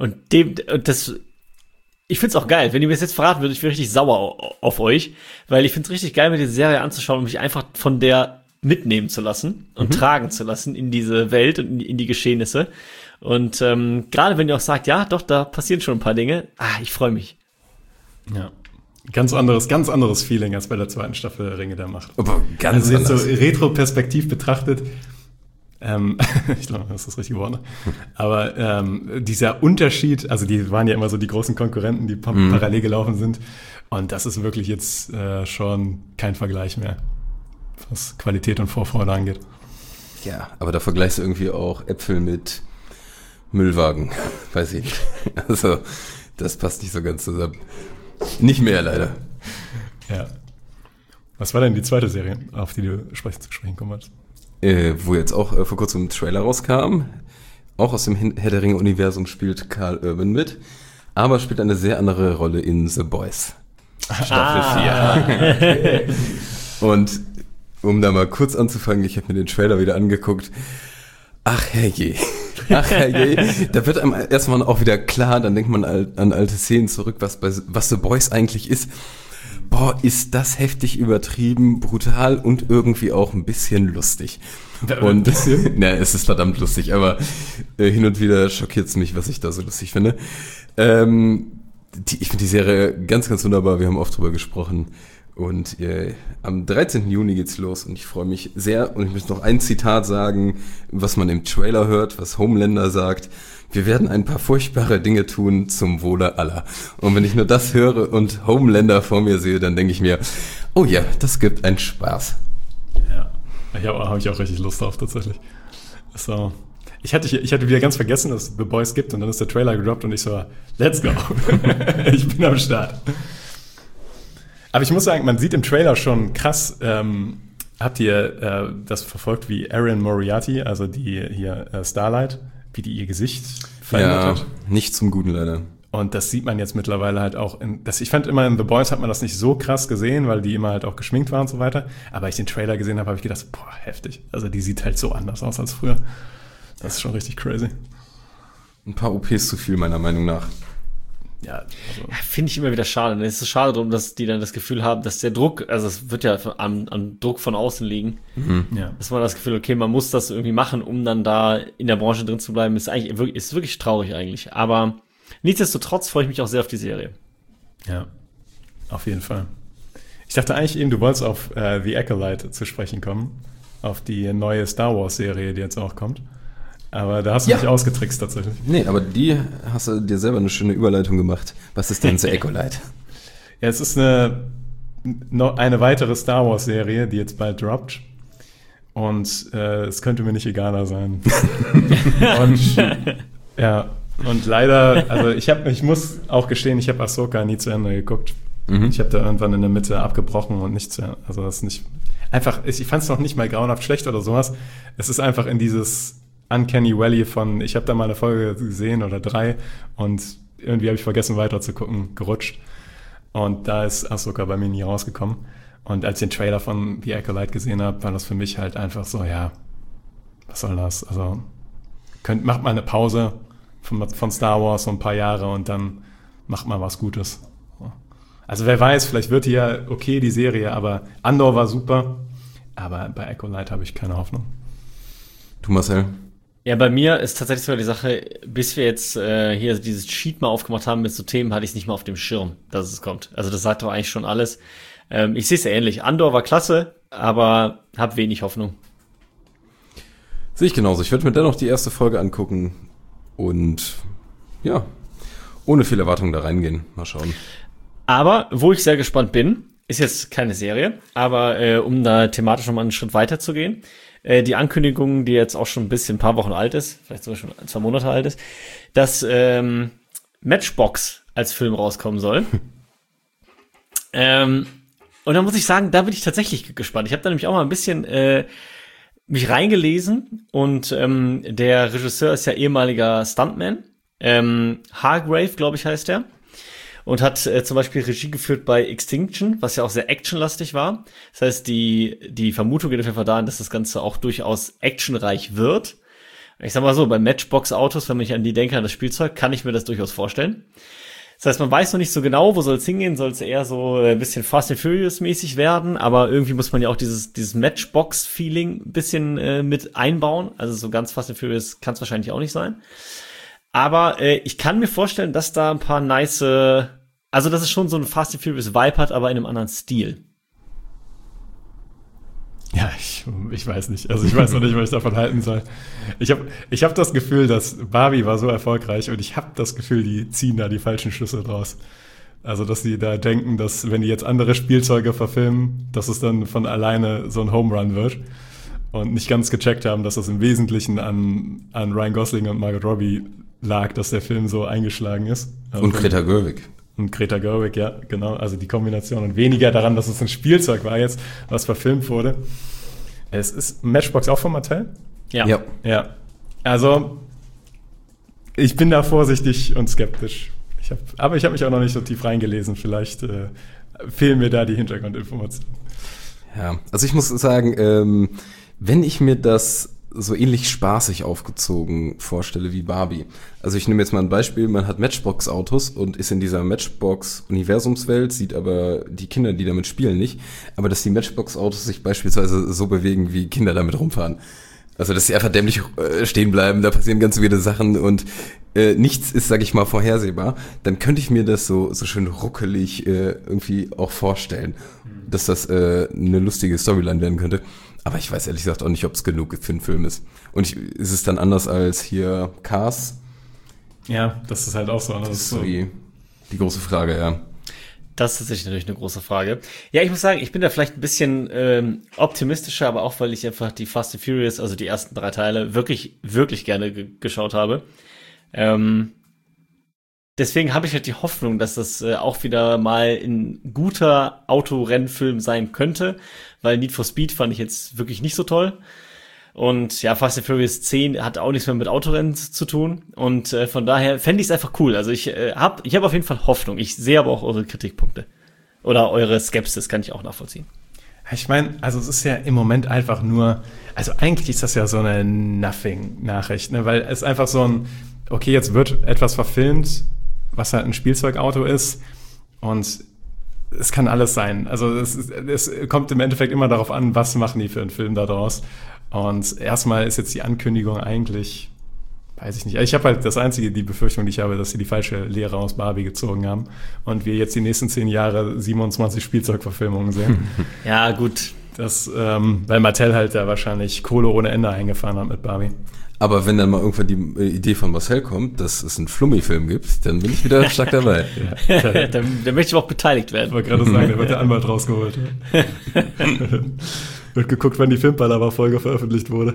[SPEAKER 6] Ich find's auch geil, wenn ihr mir das jetzt verraten würdet, ich wäre richtig sauer auf euch, weil ich find's richtig geil, mir die Serie anzuschauen und mich einfach von der mitnehmen zu lassen und tragen zu lassen in diese Welt und in die Geschehnisse. Und gerade wenn ihr auch sagt, ja, doch, da passieren schon ein paar Dinge, ich freue mich.
[SPEAKER 1] Ja. Ganz anderes Feeling als bei der zweiten Staffel Ringe der Macht.
[SPEAKER 5] Aber ganz
[SPEAKER 1] anders. Also jetzt so retroperspektiv betrachtet, ich glaube, das ist das richtige Wort, ne? Aber dieser Unterschied, also die waren ja immer so die großen Konkurrenten, die parallel gelaufen sind. Und das ist wirklich jetzt schon kein Vergleich mehr, was Qualität und Vorfreude angeht.
[SPEAKER 5] Ja, aber da vergleichst du irgendwie auch Äpfel mit Müllwagen. Weiß ich nicht. Also, das passt nicht so ganz zusammen. Nicht mehr, leider.
[SPEAKER 1] Ja. Was war denn die zweite Serie, auf die du zu sprechen kommen wolltest?
[SPEAKER 5] Wo jetzt auch vor kurzem ein Trailer rauskam. auch aus dem Herr der Ringe-Universum spielt Karl Urban mit, aber spielt eine sehr andere Rolle in The Boys. Staffel 4. Und um da mal kurz anzufangen, ich habe mir den Trailer wieder angeguckt. Ach herrje, da wird einem erstmal auch wieder klar, dann denkt man an alte Szenen zurück, was The Boys eigentlich ist. Boah, ist das heftig übertrieben, brutal und irgendwie auch ein bisschen lustig. Und es ist verdammt lustig, aber hin und wieder schockiert es mich, was ich da so lustig finde. Ich finde die Serie ganz, ganz wunderbar, wir haben oft drüber gesprochen. Und am 13. Juni geht's los und ich freue mich sehr. Und ich möchte noch ein Zitat sagen, was man im Trailer hört, was Homelander sagt. Wir werden ein paar furchtbare Dinge tun zum Wohle aller. Und wenn ich nur das höre und Homelander vor mir sehe, dann denke ich mir, oh ja, das gibt einen Spaß.
[SPEAKER 1] Ja, habe ich auch richtig Lust drauf tatsächlich. So. Ich hatte wieder ganz vergessen, dass es The Boys gibt und dann ist der Trailer gedroppt und ich so, let's go. Ich bin am Start. Aber ich muss sagen, man sieht im Trailer schon krass, habt ihr das verfolgt, wie Erin Moriarty, also die hier Starlight, wie die ihr Gesicht verändert hat?
[SPEAKER 5] Nicht zum Guten leider.
[SPEAKER 1] Und das sieht man jetzt mittlerweile halt auch ich fand immer in The Boys hat man das nicht so krass gesehen, weil die immer halt auch geschminkt waren und so weiter. Aber als ich den Trailer gesehen habe, habe ich gedacht, boah, heftig. Also die sieht halt so anders aus als früher. Das ist schon richtig crazy.
[SPEAKER 5] Ein paar OPs zu viel, meiner Meinung nach.
[SPEAKER 6] Ja, also. Finde ich immer wieder schade. Es ist schade darum, dass die dann das Gefühl haben, dass der Druck, also es wird ja an Druck von außen liegen,
[SPEAKER 1] Ja.
[SPEAKER 6] dass man das Gefühl, okay, man muss das irgendwie machen, um dann da in der Branche drin zu bleiben, ist wirklich traurig eigentlich. Aber nichtsdestotrotz freue ich mich auch sehr auf die Serie.
[SPEAKER 1] Ja, auf jeden Fall. Ich dachte eigentlich eben, du wolltest auf The Acolyte zu sprechen kommen, auf die neue Star Wars Serie, die jetzt auch kommt. Aber da hast du dich ausgetrickst tatsächlich.
[SPEAKER 5] Nee, aber die hast du dir selber eine schöne Überleitung gemacht. Was ist denn The Acolyte?
[SPEAKER 1] Ja, es ist eine weitere Star Wars Serie, die jetzt bald droppt. Und es könnte mir nicht egaler sein. Und leider, also ich muss auch gestehen, ich habe Ahsoka nie zu Ende geguckt. Ich habe da irgendwann in der Mitte abgebrochen und nicht zu Ende. Also das ist nicht einfach, ich fand es noch nicht mal grauenhaft schlecht oder sowas. Es ist einfach in dieses Uncanny Valley von, ich habe da mal eine Folge gesehen oder 3 und irgendwie habe ich vergessen weiter zu gucken, gerutscht. Und da ist Ahsoka bei mir nie rausgekommen. Und als ich den Trailer von The Acolyte gesehen habe, war das für mich halt einfach so, ja, was soll das? Also macht mal eine Pause von Star Wars so ein paar Jahre und dann macht mal was Gutes. Also wer weiß, vielleicht wird die ja okay, die Serie, aber Andor war super, aber bei Acolyte habe ich keine Hoffnung.
[SPEAKER 5] Du, Marcel?
[SPEAKER 6] Ja, bei mir ist tatsächlich sogar die Sache, bis wir jetzt hier dieses Sheet mal aufgemacht haben mit so Themen, hatte ich es nicht mal auf dem Schirm, dass es kommt. Also das sagt doch eigentlich schon alles. Ich sehe es ja ähnlich. Andor war klasse, aber habe wenig Hoffnung.
[SPEAKER 5] Sehe ich genauso. Ich werde mir dennoch die erste Folge angucken und ja, ohne viel Erwartung da reingehen. Mal schauen.
[SPEAKER 6] Aber wo ich sehr gespannt bin, ist jetzt keine Serie, aber um da thematisch nochmal einen Schritt weiter zu gehen, die Ankündigung, die jetzt auch schon ein paar Wochen alt ist, vielleicht sogar schon 2 Monate alt ist, dass Matchbox als Film rauskommen soll. Und da muss ich sagen, da bin ich tatsächlich gespannt. Ich habe da nämlich auch mal ein bisschen mich reingelesen und der Regisseur ist ja ehemaliger Stuntman. Hargrave, glaube ich, heißt er. Und hat zum Beispiel Regie geführt bei Extinction, was ja auch sehr actionlastig war. Das heißt, die Vermutung geht auf jeden Fall dahin, dass das Ganze auch durchaus actionreich wird. Ich sag mal so, bei Matchbox-Autos, wenn ich an die denke, an das Spielzeug, kann ich mir das durchaus vorstellen. Das heißt, man weiß noch nicht so genau, wo soll es hingehen. Soll es eher so ein bisschen Fast and Furious-mäßig werden, aber irgendwie muss man ja auch dieses Matchbox-Feeling ein bisschen mit einbauen. Also so ganz Fast and Furious kann es wahrscheinlich auch nicht sein. Aber ich kann mir vorstellen, dass da ein paar nice, also dass es schon so ein Fast and Furious Vibe hat, aber in einem anderen Stil.
[SPEAKER 1] Ja, ich weiß nicht. Also ich weiß noch nicht, was ich davon halten soll. Ich hab das Gefühl, dass Barbie war so erfolgreich und ich habe das Gefühl, die ziehen da die falschen Schlüsse draus. Also dass die da denken, dass wenn die jetzt andere Spielzeuge verfilmen, dass es dann von alleine so ein Home Run wird. Und nicht ganz gecheckt haben, dass das im Wesentlichen an Ryan Gosling und Margot Robbie lag, dass der Film so eingeschlagen ist. Also
[SPEAKER 5] und Greta Gerwig.
[SPEAKER 1] Und Greta Gerwig, ja, genau. Also die Kombination und weniger daran, dass es ein Spielzeug war jetzt, was verfilmt wurde. Es ist Matchbox auch von Mattel?
[SPEAKER 6] Ja.
[SPEAKER 1] Ja. Also Ich bin da vorsichtig und skeptisch. Aber ich habe mich auch noch nicht so tief reingelesen. Vielleicht fehlen mir da die Hintergrundinformationen.
[SPEAKER 5] Ja, also ich muss sagen, wenn ich mir das so ähnlich spaßig aufgezogen vorstelle wie Barbie. Also ich nehme jetzt mal ein Beispiel, man hat Matchbox-Autos und ist in dieser Matchbox-Universumswelt, sieht aber die Kinder, die damit spielen, nicht. Aber dass die Matchbox-Autos sich beispielsweise so bewegen, wie Kinder damit rumfahren. Also dass sie einfach dämlich stehen bleiben, da passieren ganz viele Sachen und nichts ist, sag ich mal, vorhersehbar. Dann könnte ich mir das so schön ruckelig irgendwie auch vorstellen, dass das eine lustige Storyline werden könnte. Aber ich weiß ehrlich gesagt auch nicht, ob es genug für einen Film ist. Und ist es dann anders als hier Cars?
[SPEAKER 1] Ja, das ist halt auch so.
[SPEAKER 5] Das ist so die große Frage, ja.
[SPEAKER 6] Das ist tatsächlich natürlich eine große Frage. Ja, ich muss sagen, ich bin da vielleicht ein bisschen optimistischer, aber auch, weil ich einfach die Fast and Furious, also die ersten 3 Teile, wirklich, wirklich gerne geschaut habe. Deswegen habe ich halt die Hoffnung, dass das auch wieder mal ein guter Autorennfilm sein könnte, weil Need for Speed fand ich jetzt wirklich nicht so toll. Und ja, Fast and Furious 10 hat auch nichts mehr mit Autorennen zu tun. Und von daher fände ich es einfach cool. Also ich hab auf jeden Fall Hoffnung. Ich sehe aber auch eure Kritikpunkte. Oder eure Skepsis kann ich auch nachvollziehen.
[SPEAKER 1] Ich meine, also es ist ja im Moment einfach nur, also eigentlich ist das ja so eine Nothing-Nachricht, ne? Weil es einfach so ein, okay, jetzt wird etwas verfilmt, was halt ein Spielzeugauto ist und es kann alles sein. Also es kommt im Endeffekt immer darauf an, was machen die für einen Film daraus. Und erstmal ist jetzt die Ankündigung eigentlich, weiß ich nicht. Ich habe halt die Befürchtung, die ich habe, dass sie die falsche Lehre aus Barbie gezogen haben und wir jetzt die nächsten 10 Jahre 27 Spielzeugverfilmungen sehen.
[SPEAKER 6] Ja, gut.
[SPEAKER 1] Das, weil Mattel halt da wahrscheinlich Kohle ohne Ende eingefahren hat mit Barbie.
[SPEAKER 5] Aber wenn dann mal irgendwann die Idee von Marcel kommt, dass es einen Flummi-Film gibt, dann bin ich wieder stark dabei.
[SPEAKER 6] Ja, dann möchte ich auch beteiligt werden.
[SPEAKER 1] Ich wollte gerade sagen, da wird der Anwalt rausgeholt. Wird geguckt, wann die Filmpalava-Folge veröffentlicht wurde.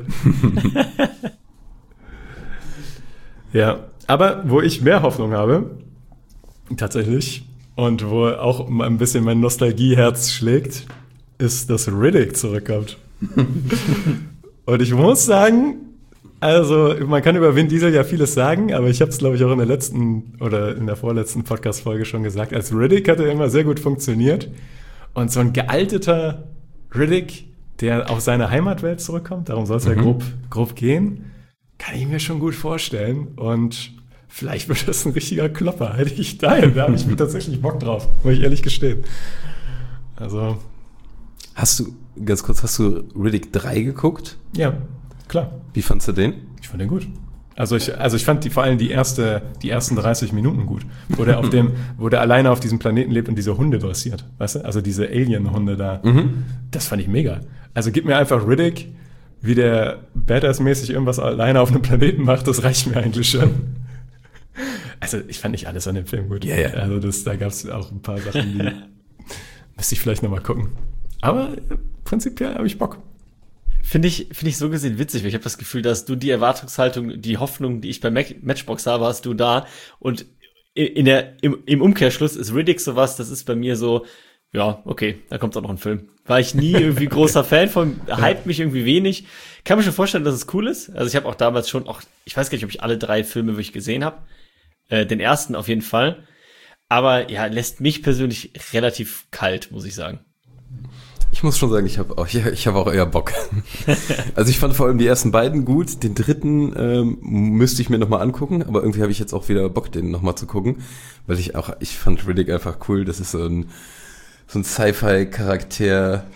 [SPEAKER 1] Ja, aber wo ich mehr Hoffnung habe, tatsächlich, und wo auch ein bisschen mein Nostalgieherz schlägt, ist, dass Riddick zurückkommt. Und ich muss sagen, also man kann über Vin Diesel ja vieles sagen, aber ich habe es, glaube ich, auch in der letzten oder in der vorletzten Podcast-Folge schon gesagt. Als Riddick hat er immer sehr gut funktioniert. Und so ein gealteter Riddick, der auf seine Heimatwelt zurückkommt, darum soll es ja grob gehen, kann ich mir schon gut vorstellen. Und vielleicht wird das ein richtiger Klopper. Da habe ich mir tatsächlich Bock drauf, muss ich ehrlich gestehen. Also.
[SPEAKER 5] Hast du Riddick 3 geguckt?
[SPEAKER 1] Ja, klar.
[SPEAKER 5] Wie fandst du den?
[SPEAKER 1] Ich fand den gut. Also ich fand vor allem die ersten 30 Minuten gut, wo der alleine auf diesem Planeten lebt und diese Hunde dressiert, weißt du? Also diese Alien-Hunde da. Das fand ich mega. Also gib mir einfach Riddick, wie der Badass-mäßig irgendwas alleine auf einem Planeten macht, das reicht mir eigentlich schon. Also ich fand nicht alles an dem Film gut.
[SPEAKER 5] Ja, ja.
[SPEAKER 1] Also da gab es auch ein paar Sachen, die müsste ich vielleicht nochmal gucken. Aber prinzipiell habe ich Bock.
[SPEAKER 6] Finde ich so gesehen witzig, weil ich habe das Gefühl, dass du die Erwartungshaltung, die Hoffnung, die ich bei Matchbox habe, hast du da. Und im Umkehrschluss ist Riddick sowas, das ist bei mir so, ja, okay, da kommt auch noch ein Film. War ich nie irgendwie großer Fan von, hypt mich irgendwie wenig. Kann mir schon vorstellen, dass es cool ist. Also ich habe auch damals schon, ich weiß gar nicht, ob ich alle 3 Filme wirklich gesehen habe. Den ersten auf jeden Fall. Aber ja, lässt mich persönlich relativ kalt, muss ich sagen.
[SPEAKER 5] Ich muss schon sagen, ich habe auch eher Bock. Also ich fand vor allem die ersten beiden gut. Den dritten müsste ich mir nochmal angucken, aber irgendwie habe ich jetzt auch wieder Bock, den nochmal zu gucken, weil ich fand Riddick einfach cool. Das ist so ein Sci-Fi-Charakter,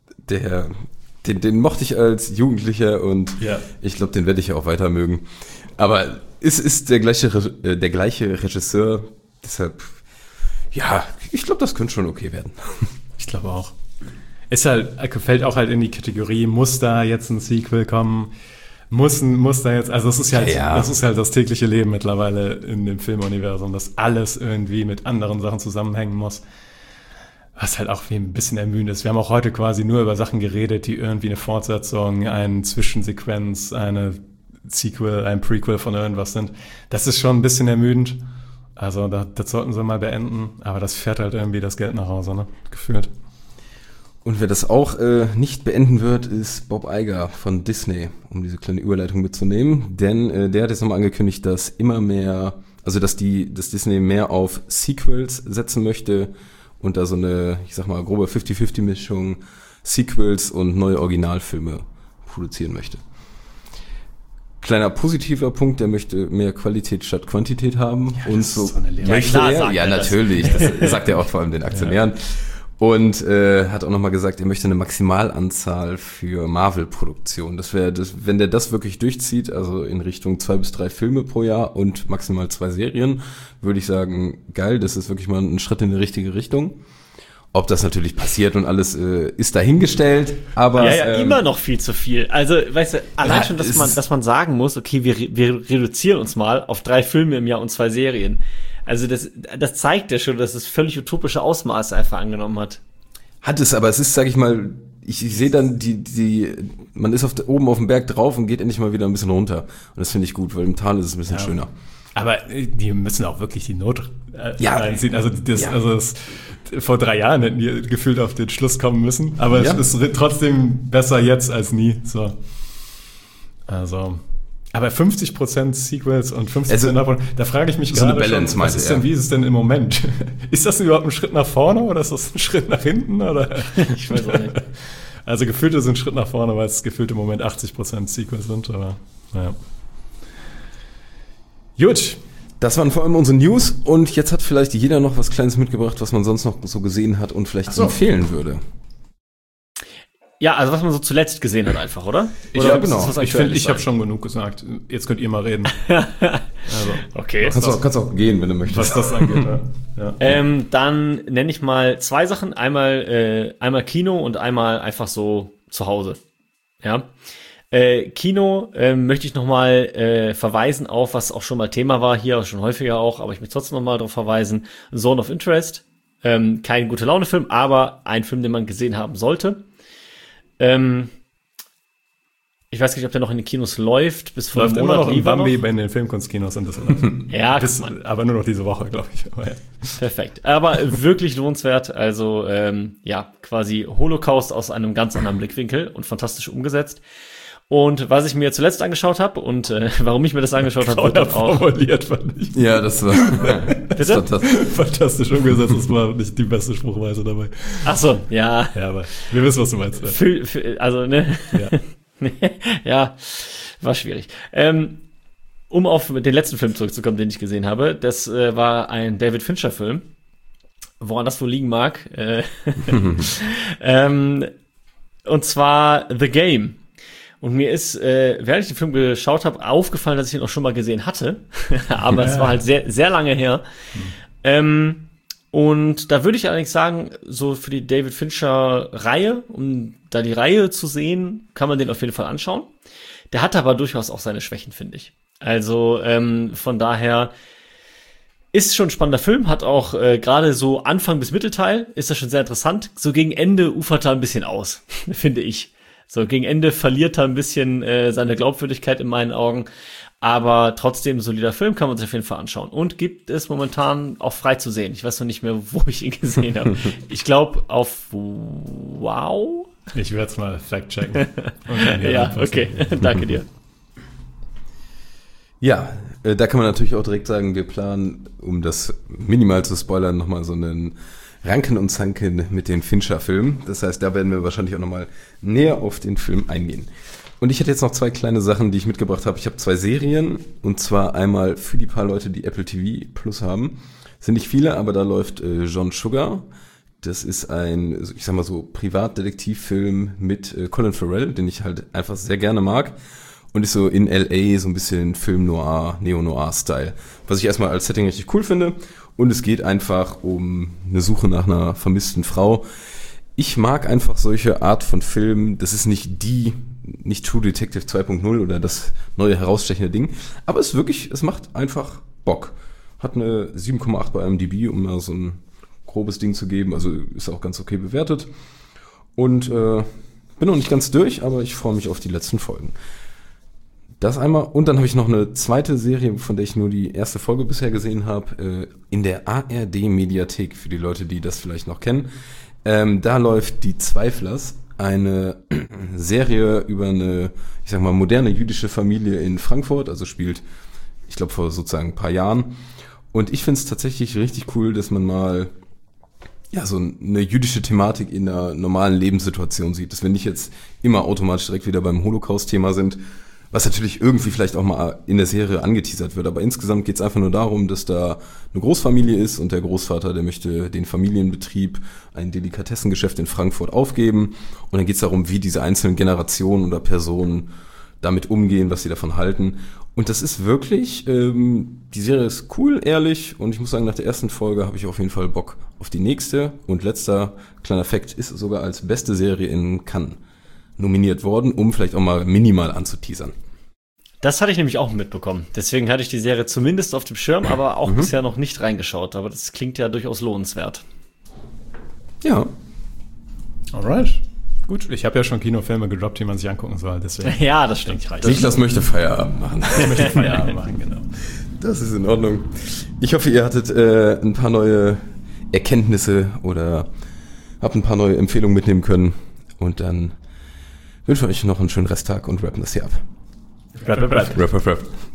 [SPEAKER 5] den mochte ich als Jugendlicher und ich glaube, den werde ich ja auch weiter mögen. Aber es ist der gleiche Regisseur, deshalb, ja, ich glaube, das könnte schon okay werden.
[SPEAKER 1] Ich glaube auch. Fällt auch halt in die Kategorie, muss da jetzt ein Sequel kommen, muss da jetzt, also das ist halt das tägliche Leben mittlerweile in dem Filmuniversum, dass alles irgendwie mit anderen Sachen zusammenhängen muss, was halt auch wie ein bisschen ermüdend ist. Wir haben auch heute quasi nur über Sachen geredet, die irgendwie eine Fortsetzung, eine Zwischensequenz, eine Sequel, ein Prequel von irgendwas sind. Das ist schon ein bisschen ermüdend. Also das sollten sie mal beenden, aber das fährt halt irgendwie das Geld nach Hause, ne? Gefühlt.
[SPEAKER 5] Und wer das auch nicht beenden wird, ist Bob Iger von Disney, um diese kleine Überleitung mitzunehmen. Denn der hat jetzt nochmal angekündigt, dass dass Disney mehr auf Sequels setzen möchte und da so eine, ich sag mal, grobe 50-50-Mischung Sequels und neue Originalfilme produzieren möchte. Kleiner positiver Punkt, der möchte mehr Qualität statt Quantität haben.
[SPEAKER 1] Ja,
[SPEAKER 5] und
[SPEAKER 1] das
[SPEAKER 5] so
[SPEAKER 1] ist so eine Lehre.
[SPEAKER 5] möchte
[SPEAKER 6] Ja, klar,
[SPEAKER 5] er,
[SPEAKER 6] sagt
[SPEAKER 5] ja
[SPEAKER 6] er das.
[SPEAKER 5] natürlich, das sagt er auch vor allem den Aktionären. Und hat auch nochmal gesagt, er möchte eine Maximalanzahl für Marvel-Produktionen. Wenn der das wirklich durchzieht, also in Richtung 2 bis 3 Filme pro Jahr und maximal 2 Serien, würde ich sagen, geil, das ist wirklich mal ein Schritt in die richtige Richtung. Ob das natürlich passiert und alles ist dahingestellt, aber
[SPEAKER 6] Ja, immer noch viel zu viel. Also, weißt du, allein
[SPEAKER 5] Ja,
[SPEAKER 6] schon,
[SPEAKER 5] es
[SPEAKER 6] dass man sagen muss, okay, wir reduzieren uns mal auf 3 Filme im Jahr und 2 Serien. Also das zeigt ja schon, dass es völlig utopische Ausmaße einfach angenommen hat.
[SPEAKER 5] hat es, aber es ist, sag ich mal, ich sehe dann man ist oben auf dem Berg drauf und geht endlich mal wieder ein bisschen runter. Und das finde ich gut, weil im Tal ist es ein bisschen schöner.
[SPEAKER 1] Aber die müssen auch wirklich die Not
[SPEAKER 5] Ja.
[SPEAKER 1] reinziehen. Vor 3 Jahren hätten die gefühlt auf den Schluss kommen müssen. Aber
[SPEAKER 5] Ja.
[SPEAKER 1] es ist trotzdem besser jetzt als nie. So. Also. Aber 50% Sequels und 50% davon, da frage ich mich
[SPEAKER 5] so eine
[SPEAKER 1] gerade
[SPEAKER 5] Balance,
[SPEAKER 1] schon,
[SPEAKER 5] meinte er.
[SPEAKER 1] wie ist es denn im Moment? Ist das überhaupt ein Schritt nach vorne oder ist das ein Schritt nach hinten? Oder?
[SPEAKER 6] Ich weiß auch nicht.
[SPEAKER 1] Also gefühlt ist es ein Schritt nach vorne, weil es gefühlt im Moment 80% Sequels sind, aber naja. Gut.
[SPEAKER 5] Das waren vor allem unsere News und jetzt hat vielleicht jeder noch was Kleines mitgebracht, was man sonst noch so gesehen hat und vielleicht empfehlen würde.
[SPEAKER 6] Ja, also was man so zuletzt gesehen hat einfach, oder?
[SPEAKER 5] Ja, genau.
[SPEAKER 6] ist das was
[SPEAKER 1] Ich finde,
[SPEAKER 6] Aktuelles
[SPEAKER 1] ich habe
[SPEAKER 6] sein?
[SPEAKER 1] schon genug gesagt. Jetzt könnt ihr mal reden. Also,
[SPEAKER 6] Okay.
[SPEAKER 5] Kannst auch gehen, wenn du möchtest.
[SPEAKER 1] was das angeht. Ja.
[SPEAKER 6] Dann nenne ich mal 2 Sachen. Einmal Kino und einmal einfach so zu Hause. Ja. Kino möchte ich nochmal verweisen auf, was auch schon mal Thema war, hier schon häufiger auch, aber ich möchte trotzdem nochmal darauf verweisen. Zone of Interest. Kein Gute-Laune-Film, aber ein Film, den man gesehen haben sollte. Ich weiß nicht, ob der noch in den Kinos läuft, bis vor
[SPEAKER 1] Läuft
[SPEAKER 6] einem
[SPEAKER 1] immer
[SPEAKER 6] Monat
[SPEAKER 1] noch in
[SPEAKER 6] lief er
[SPEAKER 1] Bambi
[SPEAKER 6] noch.
[SPEAKER 1] bei den Filmkunstkinos und das.
[SPEAKER 6] Ja,
[SPEAKER 1] Bis, aber nur noch diese Woche, glaube ich. Aber ja.
[SPEAKER 6] perfekt. Aber wirklich lohnenswert. Also, quasi Holocaust aus einem ganz anderen Blickwinkel und fantastisch umgesetzt. Und was ich mir zuletzt angeschaut habe und warum ich mir das angeschaut habe, wird
[SPEAKER 1] Oder
[SPEAKER 6] dann auch.
[SPEAKER 1] formuliert, fand ich.
[SPEAKER 5] Ja, das war das ist fantastisch.
[SPEAKER 1] Fantastisch umgesetzt. Das war nicht die beste Spruchweise dabei.
[SPEAKER 6] Ach so, ja.
[SPEAKER 1] Ja, aber wir wissen, was du meinst.
[SPEAKER 6] Also, ne?
[SPEAKER 1] Ja.
[SPEAKER 6] Ja, war schwierig. Um auf den letzten Film zurückzukommen, den ich gesehen habe, das war ein David Fincher-Film. Woran das wohl liegen mag. Und zwar The Game. Und mir ist, während ich den Film geschaut habe, aufgefallen, dass ich ihn auch schon mal gesehen hatte. Aber es war halt sehr, sehr lange her. Und da würde ich allerdings sagen, so für die David Fincher-Reihe, um da die Reihe zu sehen, kann man den auf jeden Fall anschauen. Der hat aber durchaus auch seine Schwächen, finde ich. Also von daher ist schon ein spannender Film, hat auch gerade so Anfang bis Mittelteil, ist das schon sehr interessant. So gegen Ende ufert er ein bisschen aus, finde ich. So gegen Ende verliert er ein bisschen seine Glaubwürdigkeit in meinen Augen. Aber trotzdem solider Film, kann man sich auf jeden Fall anschauen. Und gibt es momentan auch frei zu sehen. Ich weiß noch nicht mehr, wo ich ihn gesehen habe. Ich glaube auf Wow.
[SPEAKER 1] Ich werde es mal fact-checken.
[SPEAKER 6] Ja, okay. Danke dir.
[SPEAKER 5] Ja, da kann man natürlich auch direkt sagen, wir planen, um das minimal zu spoilern, nochmal so einen Ranken und Zanken mit den Fincher-Filmen. Das heißt, da werden wir wahrscheinlich auch nochmal näher auf den Film eingehen. Und ich hätte jetzt noch 2 kleine Sachen, die ich mitgebracht habe. Ich habe 2 Serien, und zwar einmal für die paar Leute, die Apple TV Plus haben. Sind nicht viele, aber da läuft John Sugar. Das ist ein, ich sag mal so, Privatdetektivfilm mit Colin Farrell, den ich halt einfach sehr gerne mag. Und ist so in L.A. so ein bisschen Film-Noir, Neo-Noir-Style. Was ich erstmal als Setting richtig cool finde. Und es geht einfach um eine Suche nach einer vermissten Frau. Ich mag einfach solche Art von Filmen. Das ist nicht True Detective 2.0 oder das neue herausstechende Ding. Aber es macht einfach Bock. Hat eine 7,8 bei IMDb, um mal so ein grobes Ding zu geben. Also ist auch ganz okay bewertet. Und bin noch nicht ganz durch, aber ich freue mich auf die letzten Folgen. Das einmal. Und dann habe ich noch eine zweite Serie, von der ich nur die erste Folge bisher gesehen habe, in der ARD-Mediathek, für die Leute, die das vielleicht noch kennen. Da läuft Die Zweiflers, eine Serie über eine, ich sag mal, moderne jüdische Familie in Frankfurt, also spielt, ich glaube, vor sozusagen ein paar Jahren. Und ich finde es tatsächlich richtig cool, dass man mal so eine jüdische Thematik in einer normalen Lebenssituation sieht, dass wir nicht jetzt immer automatisch direkt wieder beim Holocaust-Thema sind, was natürlich irgendwie vielleicht auch mal in der Serie angeteasert wird. Aber insgesamt geht es einfach nur darum, dass da eine Großfamilie ist und der Großvater, der möchte den Familienbetrieb, ein Delikatessengeschäft in Frankfurt aufgeben. Und dann geht es darum, wie diese einzelnen Generationen oder Personen damit umgehen, was sie davon halten. Und das ist wirklich, die Serie ist cool, ehrlich. Und ich muss sagen, nach der ersten Folge habe ich auf jeden Fall Bock auf die nächste. Und letzter kleiner Fact, ist sogar als beste Serie in Cannes nominiert worden, um vielleicht auch mal minimal anzuteasern.
[SPEAKER 6] Das hatte ich nämlich auch mitbekommen. Deswegen hatte ich die Serie zumindest auf dem Schirm, aber auch bisher noch nicht reingeschaut. Aber das klingt ja durchaus lohnenswert.
[SPEAKER 5] Ja.
[SPEAKER 1] Alright. Gut, ich habe ja schon Kinofilme gedroppt, die man sich angucken soll. Deswegen
[SPEAKER 6] Ja, das stimmt.
[SPEAKER 5] Niklas möchte Feierabend machen.
[SPEAKER 1] ich möchte Feierabend machen, genau.
[SPEAKER 5] Das ist in Ordnung. Ich hoffe, ihr hattet ein paar neue Erkenntnisse oder habt ein paar neue Empfehlungen mitnehmen können. Und dann wünsche ich euch noch einen schönen Resttag und rappen das hier ab.
[SPEAKER 1] Rap.
[SPEAKER 5] Rap.